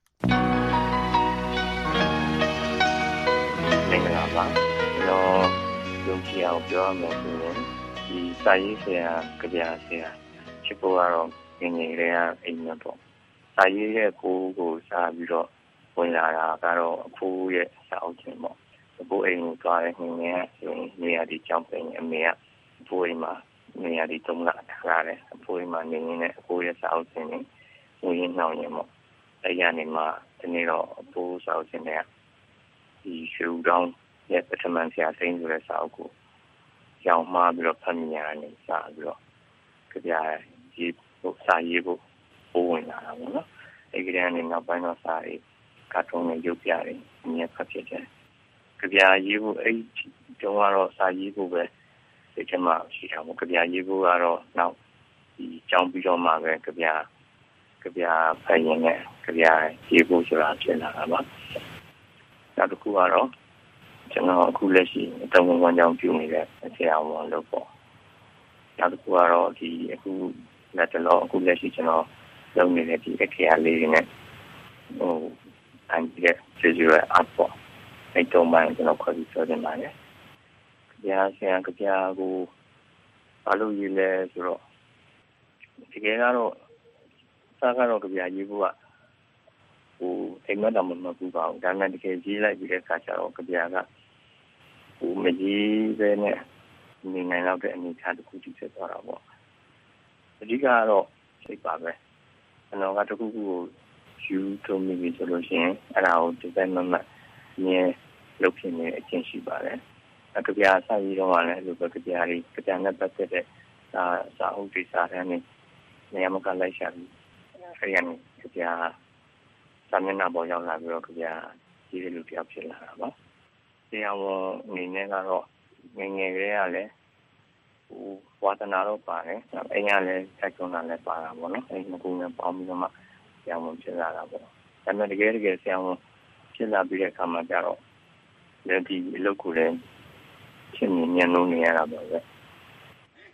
[SPEAKER 1] မင်္ဂလာပါကျွန်တော်ယုံကြည်အောင်ပြောရမယ်ဆိုရင်ဒီစာရေးဆရာကြပြဆရာဖြစ်ပေါ်တော့ငငယ်လေးကအိမ်မှာပေါ့စာရေးရဲ့ကိုကိုစားပြီးတော့ဝင်လာတာကတော့အဖိုးရဲ့စာအုပ်ချင်းပေါ့အဖိုးအိမ်ကိုသွားတဲ့ငငယ်ကနေရာဒီကြောင်းပင်အမေကအဖိုးအိမ်မှာနေရာဒီတုံးလာထားတယ်အဖိုးအိမ်မှာနေနေနဲ့အဖိုးရဲ့စာအုပ်ချင်းနဲ့ဝင်ရင်နှောင်းရင်ပေါ့အဲ့ရနေမှာဒီနေ့တော့အဖိုးစာအုပ်ချင်းနဲ့ဒီရှူတောင်းရဲ့ပထမဆရာသိန်းဆိုတဲ့စာအုပ်ကိုကြောင်းမှာပြီးတော့ဖတ်မြင်ရတယ်စာပြီးတော့ကြပြဒီစာရေးဖို့ပို့ဝင်လာတာပေါ့နော်အဲ့ဒီကနေနောက်ပိုင်းတော့စာရေးကာတွန်းနဲ့ရုပ်ပြတယ်အမြဲဖတ်ဖြစ်တယ်ကြပြရေးဖို့အဲ့တုန်းကတော့စာရေးဖို့ပဲဒီကမှရှိတာပေါ့ကြပြရေးဖို့ကတော့နောက်ဒီကြောင်းပြီးတော့မှပဲကြပြကြပြဖတ်ရင်လည်းကြပြရေးဖို့ဆိုတာဖြစ်လာတာပါနောက်တစ်ခုကတော့ကျွန်တော်အခုလက်ရှိတောင်ဝန်ကြောင်းပြုနေတဲ့ဆရာဝန်လို့ပေါ့နောက်တစ်ခုကတော့ဒီအခုလက်တော်အခုလက်ရှိကျွန်တော်လုပ်နေတဲ့ဒီအခရာလေးတွေနဲ့ဟိုအန်ဒီရဲ့ကျေးဇူးရအပ်ပေါ့အဲ့တော့မှကျွန်တော်ခေါ်ပြီးပြောနေပါတယ်။ကြာဆရာကြာကိုဘာလို့ရေးလဲဆိုတော့ဒီကဲကတော့စားကတော့ကြာရေးဖို့ကဟိုအိမ်မက်တော့မမပူပါဘူးဒါနဲ့တကယ်ကြီးလိုက်ပြီးတဲ့အခါကျတော့ကြာကဟိုမကြီးပဲနဲ့နေနိုင်တော့တဲ့အနေအထားတစ်ခုဖြစ်သွားတာပေါ့အဓိကကတော့စိတ်ပါပဲကျွန်တော်ကတခုခုကိုယူထုံးမိဆိုလို့ရှိရင်အဲ့ဒါကိုဒီဇိုင်းမမမြင်လုပ်ဖြစ်နေအချင်းရှိပါတယ်အကြပြစာရေးတော့လည်းလိုပဲကြပြလေးကြပြနဲ့ပတ်သက်တဲ့စာစာအုပ်တွေစာတမ်းတွေနေရာမကလိုက်ရှာပြီးအဲ့ဒီကနေကြပြစာမျက်နှာပေါ်ရောက်လာပြီးတော့ကြပြကြီးတဲ့လူတယောက်ဖြစ်လာတာပါတရားဝင်အနေနဲ့ကတော့ငငယ်ကလေးကလည်းဟိုဝါသနာတော့ပါတယ်အိမ်ကလည်းစိုက်ကွန်တာလည်းပါတာပေါ့နော်အဲ့ဒီမကူနဲ့ပေါင်းပြီးတော့မှတရားဝင်ဖြစ်လာတာပေါ့ဒါပေမဲ့တကယ်တကယ်ဆရာဝန်ဖြစ်လာပြီးတဲ့အခါမှာကျတော့ဒီအလုပ်ကိုလည်းရှင်းနေညံ့လို့နေရတာပါပဲ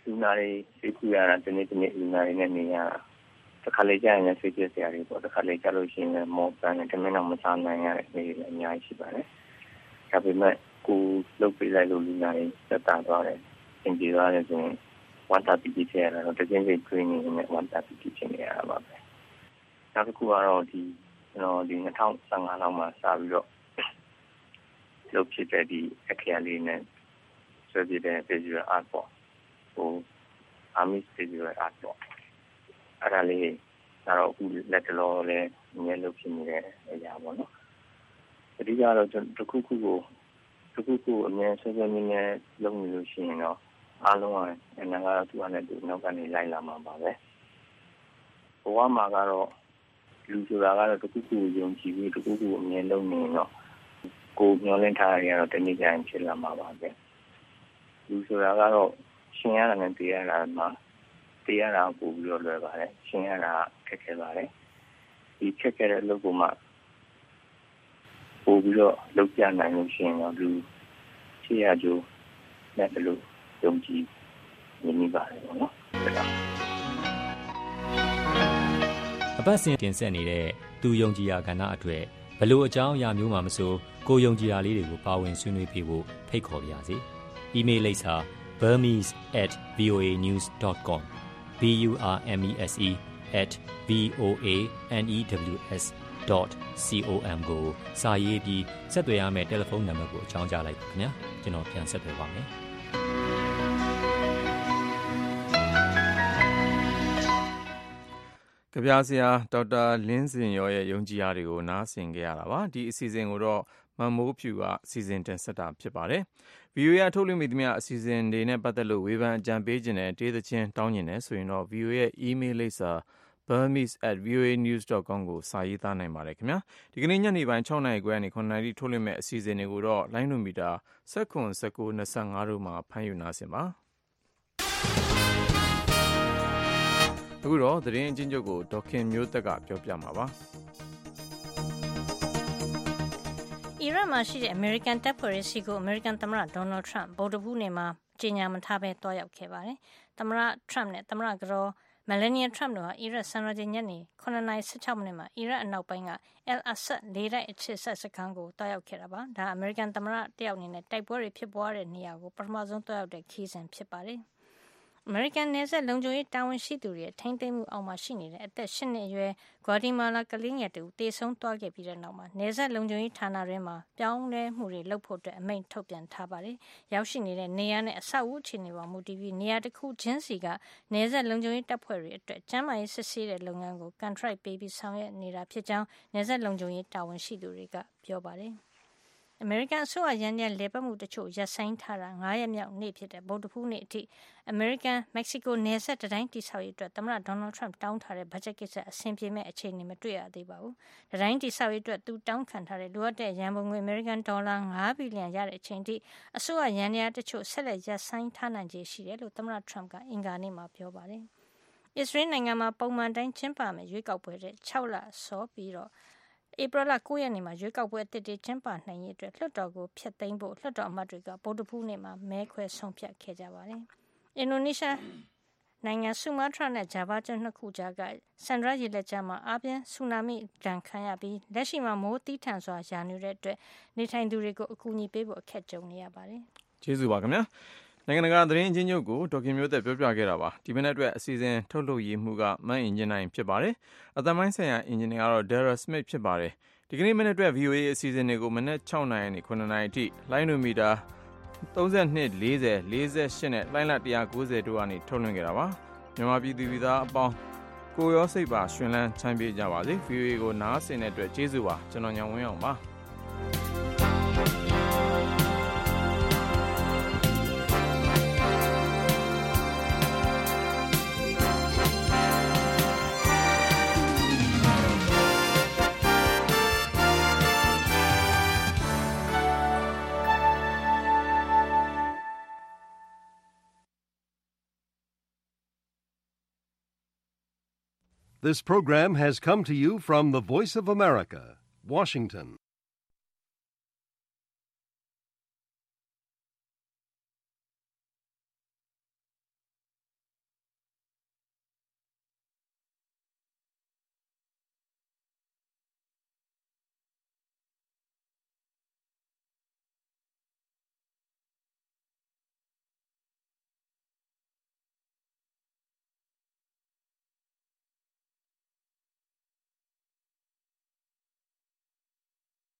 [SPEAKER 1] လူနာတွေစိတ်ကူရတာဒီနေ့ဒီနေ့လူနာတွေနဲ့နေရတာတစ်ခါလေကြာရင်စိတ်ကြက်စရာတွေပေါ့တစ်ခါလေကြာလို့ရှိရင်မောပန်းနဲ့တမင်တော့မစားနိုင်ရတဲ့နေတွေအများကြီးရှိပါတယ်ဒါပေမဲ့ကိုလုတ်ပြလိုက်လို့လူနာတွေသက်သာသွားတယ်သင်ပြေသွားတယ်ဆိုရင်ဝန်တာပီတီချရတာတော့တကယ်ကြီး training နဲ့ဝန်တာပီတီချနေရတာပါပဲနောက်တစ်ခုကတော့ဒီကျွန်တော်ဒီ၂၀၁၅လောက်မှာစပြီးတော့လုပ်ဖြစ်တဲ့ဒီအခရာလေးနဲ့ဆွဲပြတဲ့ visual art ပေါ့ဟို army visual art ပေါ့အဲ့ဒါလေးကတော့အခုလက်တလောလေးနည်းလုပ်ဖြစ်နေတဲ့အရာပေါ့နော်အဓိကတော့ကျွန်တော်တစ်ခုခုကိုတစ်ခုခုအမြဲဆွဲဆွဲနည်းနည်းလုပ်နေလို့ရှိရင်တော့အားလုံးကအနာကတော့သူ့အနေနဲ့သူနောက်ကနေလိုက်လာမှာပါပဲဘဝမှာကတော့လူဆိုတာကတော့တစ်ခုခုယုံကြည်ပြီးတစ်ခုခုအမြဲလုပ်နေတော့ကိုမျောလင့်ထားရတော့တနည်းကြရင်ဖြစ်လာမှာပါပဲလူဆိုတာကတော့ရှင်ရတာနဲ့တည်ရတာမှာတည်ရတာပို့ပြီးတော့လွယ်ပါတယ်ရှင်ရတာခက်ခဲပါတယ်ဒီခက်ခဲတဲ့အလုပ်ကိုမှပို့ပြီးတော့လုပ်ပြနိုင်လို့ရှိရင်တော့လူခြေရကြိုးနဲ့ဘယ်လိုယုံကြည်နေမိပါတယ်ပေါ့နော်
[SPEAKER 17] အပတ်စဉ်တင်ဆက်နေတဲ့သူယုံကြည်ရာကဏ္ဍအတွက်ဘလို့အကြောင်းအရာမျိုးမှမဆိုကိုယုံကြည်ရာလေးတွေကိုပါဝင်ဆွေးနွေးပေးဖို့ဖိတ်ခေါ်ပါရစေ။ email လိပ်စာ burmese at voanews dot com b u r m e s e at v o a n e w s dot com ကိုစာရေးပြီးဆက်သွယ်ရမယ့်တယ်လီဖုန်းနံပါတ်ကိုအကြောင်းကြားလိုက်ပါခင်ဗျာ။ကျွန်တော်ပြန်ဆက်သွယ်ပါမယ်။
[SPEAKER 2] ကြပြဆရာဒေါက်တာလင်းစင်ရောရဲ့ယုံကြည်ရာတွေကိုနားဆင်ကြရတာပါဒီအစီအစဉ်ကိုတော့မမိုးဖြူကအစီအစဉ်တင်ဆက်တာဖြစ်ပါတယ် ဗီအိုအေ ထုတ်လွှင့်မိသမျှအစီအစဉ်တွေနဲ့ပတ်သက်လို့ဝေဖန်အကြံပေးခြင်းနဲ့တေးသချင်းတောင်းကျင်တယ်ဆိုရင်တော့ ဗီအိုအေ ရဲ့ email လိပ်စာ burmese at v o a news dot com ကိုစာရေးသားနိုင်ပါတယ်ခင်ဗျာဒီကနေ့ညနေပိုင်း၆နာရီခွဲကနေ၇နာရီထုတ်လွှင့်မဲ့အစီအစဉ်တွေကိုတော့လိုင်းနိုမီတာ၁၇ ၁၉ ၂၅တို့မှာဖမ်းယူနားဆင်ပါအခုတော့သတင်းအချင်းချုပ်ကိုဒေါခင်မျိုးသက်ကပြောပြမှာပါ
[SPEAKER 3] အီရတ်မှာရှိတဲ့အမေရိကန်တပ်ဖွဲ့တွေစီကိုအမေရိကန်သမ္မတဒေါ်နယ်ထရန့်ဗုဒ္ဓဟူးနေ့မှာကြေညာမထားဘဲတွားရောက်ခဲ့ပါတယ်သမ္မတထရန့်နဲ့သမ္မတကတော်မယ်လနီယာထရန့်တို့ဟာအီရတ်စံတော်ချိန်ညနေ၇နာရီ၁၆မိနစ်မှာအီရတ်အနောက်ပိုင်းက El Asad လေတပ်အခြေစိုက်စခန်းကိုတွားရောက်ခဲ့တာပါဒါအမေရိကန်သမ္မတတယောက်အနေနဲ့တိုက်ပွဲတွေဖြစ်ပွားတဲ့နေရာကိုပထမဆုံးတွားရောက်တဲ့ခီးစဉ်ဖြစ်ပါတယ်အမေရိကန်နယ်စပ်လုံခြုံရေးတာဝန်ရှိသူတွေထိန်းသိမ်းမှုအောက်မှာရှိနေတဲ့အသက်၈နှစ်အရွယ်ဂွါတီမာလာကလေးငယ်တူတေဆုံးသွားခဲ့ပြီးတဲ့နောက်မှာနယ်စပ်လုံခြုံရေးဌာနတွေမှာပြောင်းလဲမှုတွေလုပ်ဖို့အတွက်အမိန့်ထုတ်ပြန်ထားပါတယ်။ရောက်ရှိနေတဲ့နေရာနဲ့အဆောက်အဦအခြေအနေပေါ်မူတည်ပြီးနေရာတစ်ခုချင်းစီကနယ်စပ်လုံခြုံရေးတပ်ဖွဲ့တွေအတွက်ကျန်းမာရေးစစ်ဆေးတဲ့လုပ်ငန်းကို contract ပေးပြီးဆောင်ရွက်နေတာဖြစ်ကြောင်းနယ်စပ်လုံခြုံရေးတာဝန်ရှိသူတွေကပြောပါတယ်။အမေရိကန်အစိုးရရန်ရဲ့လေပတ်မှုတချို့ရပ်ဆိုင်းထားတာ၅ရက်မြောက်နေ့ဖြစ်တဲ့ဗုဒ္ဓဟူးနေ့အထိအမေရိကန်မက္ကဆီကိုနယ်စပ်တံတိုင်းတိဆောက်ရေးအတွက်သမ္မတဒေါ်နယ်ထရန့်တောင်းထားတဲ့ဘတ်ဂျက်ကိစ္စအဆင်ပြေမဲ့အခြေအနေမတွေ့ရသေးပါဘူး။တံတိုင်းတိဆောက်ရေးအတွက်သူတောင်းခံထားတဲ့လိုအပ်တဲ့ရန်ပုံငွေအမေရိကန်ဒေါ်လာ၅ဘီလီယံရတဲ့အချိန်ထိအစိုးရရန်ရတချို့ဆက်လက်ရပ်ဆိုင်းထားနိုင်ခြေရှိတယ်လို့သမ္မတထရန့်ကအင်္ဂါနေ့မှာပြောပါတယ်။အစ္စရေးနိုင်ငံမှာပုံမှန်တိုင်းကျင်းပမယ့်ရွေးကောက်ပွဲတဲ့၆လစောပြီးတော့ဧပြီလ၉ရက်နေ့မှာရွေးကောက်ပွဲအသစ်တွေကျင်းပနိုင်ရေးအတွက်လွှတ်တော်ကိုဖျက်သိမ်းဖို့လွှတ်တော်အမတ်တွေကဗုဒ္ဓဟူးနေ့မှာမဲခွဲဆုံးဖြတ်ခဲ့ကြပါတယ်။အင်ဒိုနီးရှားနိုင်ငံဆူမားတြားနဲ့ဂျာဗာကျွန်းနှစ်ခုကြားကဆန်ဒရာရေလက်ကြားမှာအားပြင်းဆူနာမိဒဏ်ခံရပြီးလက်ရှိမှာမိုးတီးထန်စွာရွာနေတဲ့အတွက်နေထိုင်သူတွေကိုအကူအညီပေးဖို့အခက်ကြုံနေရပါတယ်
[SPEAKER 2] ။ကျေးဇူးပါခင်ဗျာ။နိုင်ငံတကာသတင်းအချင်းချုပ်ကိုဒေါခင်မျိုးသက်ပြောပြခဲ့တာပါဒီမနေ့အတွက်အစီအစဉ်ထုတ်လုပ်ရေးမှုကမန်အင်ဂျင်နိုင်ဖြစ်ပါတယ်အသက်ပိုင်းဆိုင်ရာအင်ဂျင်နီယာကတော့ Dara Smith ဖြစ်ပါတယ်ဒီကနေ့မနေ့အတွက် ဗီအိုအေ အစီအစဉ်တွေကိုမနေ့၆နာရီနဲ့၇နာရီအထိလိုင်းနိုမီတာ၃၂ ၄၀ ၄၈နဲ့လိုင်းလ၁၉၀တို့ကနေထုတ်လွှင့်ခဲ့တာပါမြန်မာပြည်သူပြည်သားအပေါင်းကိုရောစိတ်ပါရှင်လန်းချမ်းပြေကြပါစေ ဗီအိုအေ ကိုနားဆင်တဲ့အတွက်ကျေးဇူးပါကျွန်တော်ညောင်ဝင်းအောင်ပါ
[SPEAKER 5] This program has come to you from the Voice of America, Washington.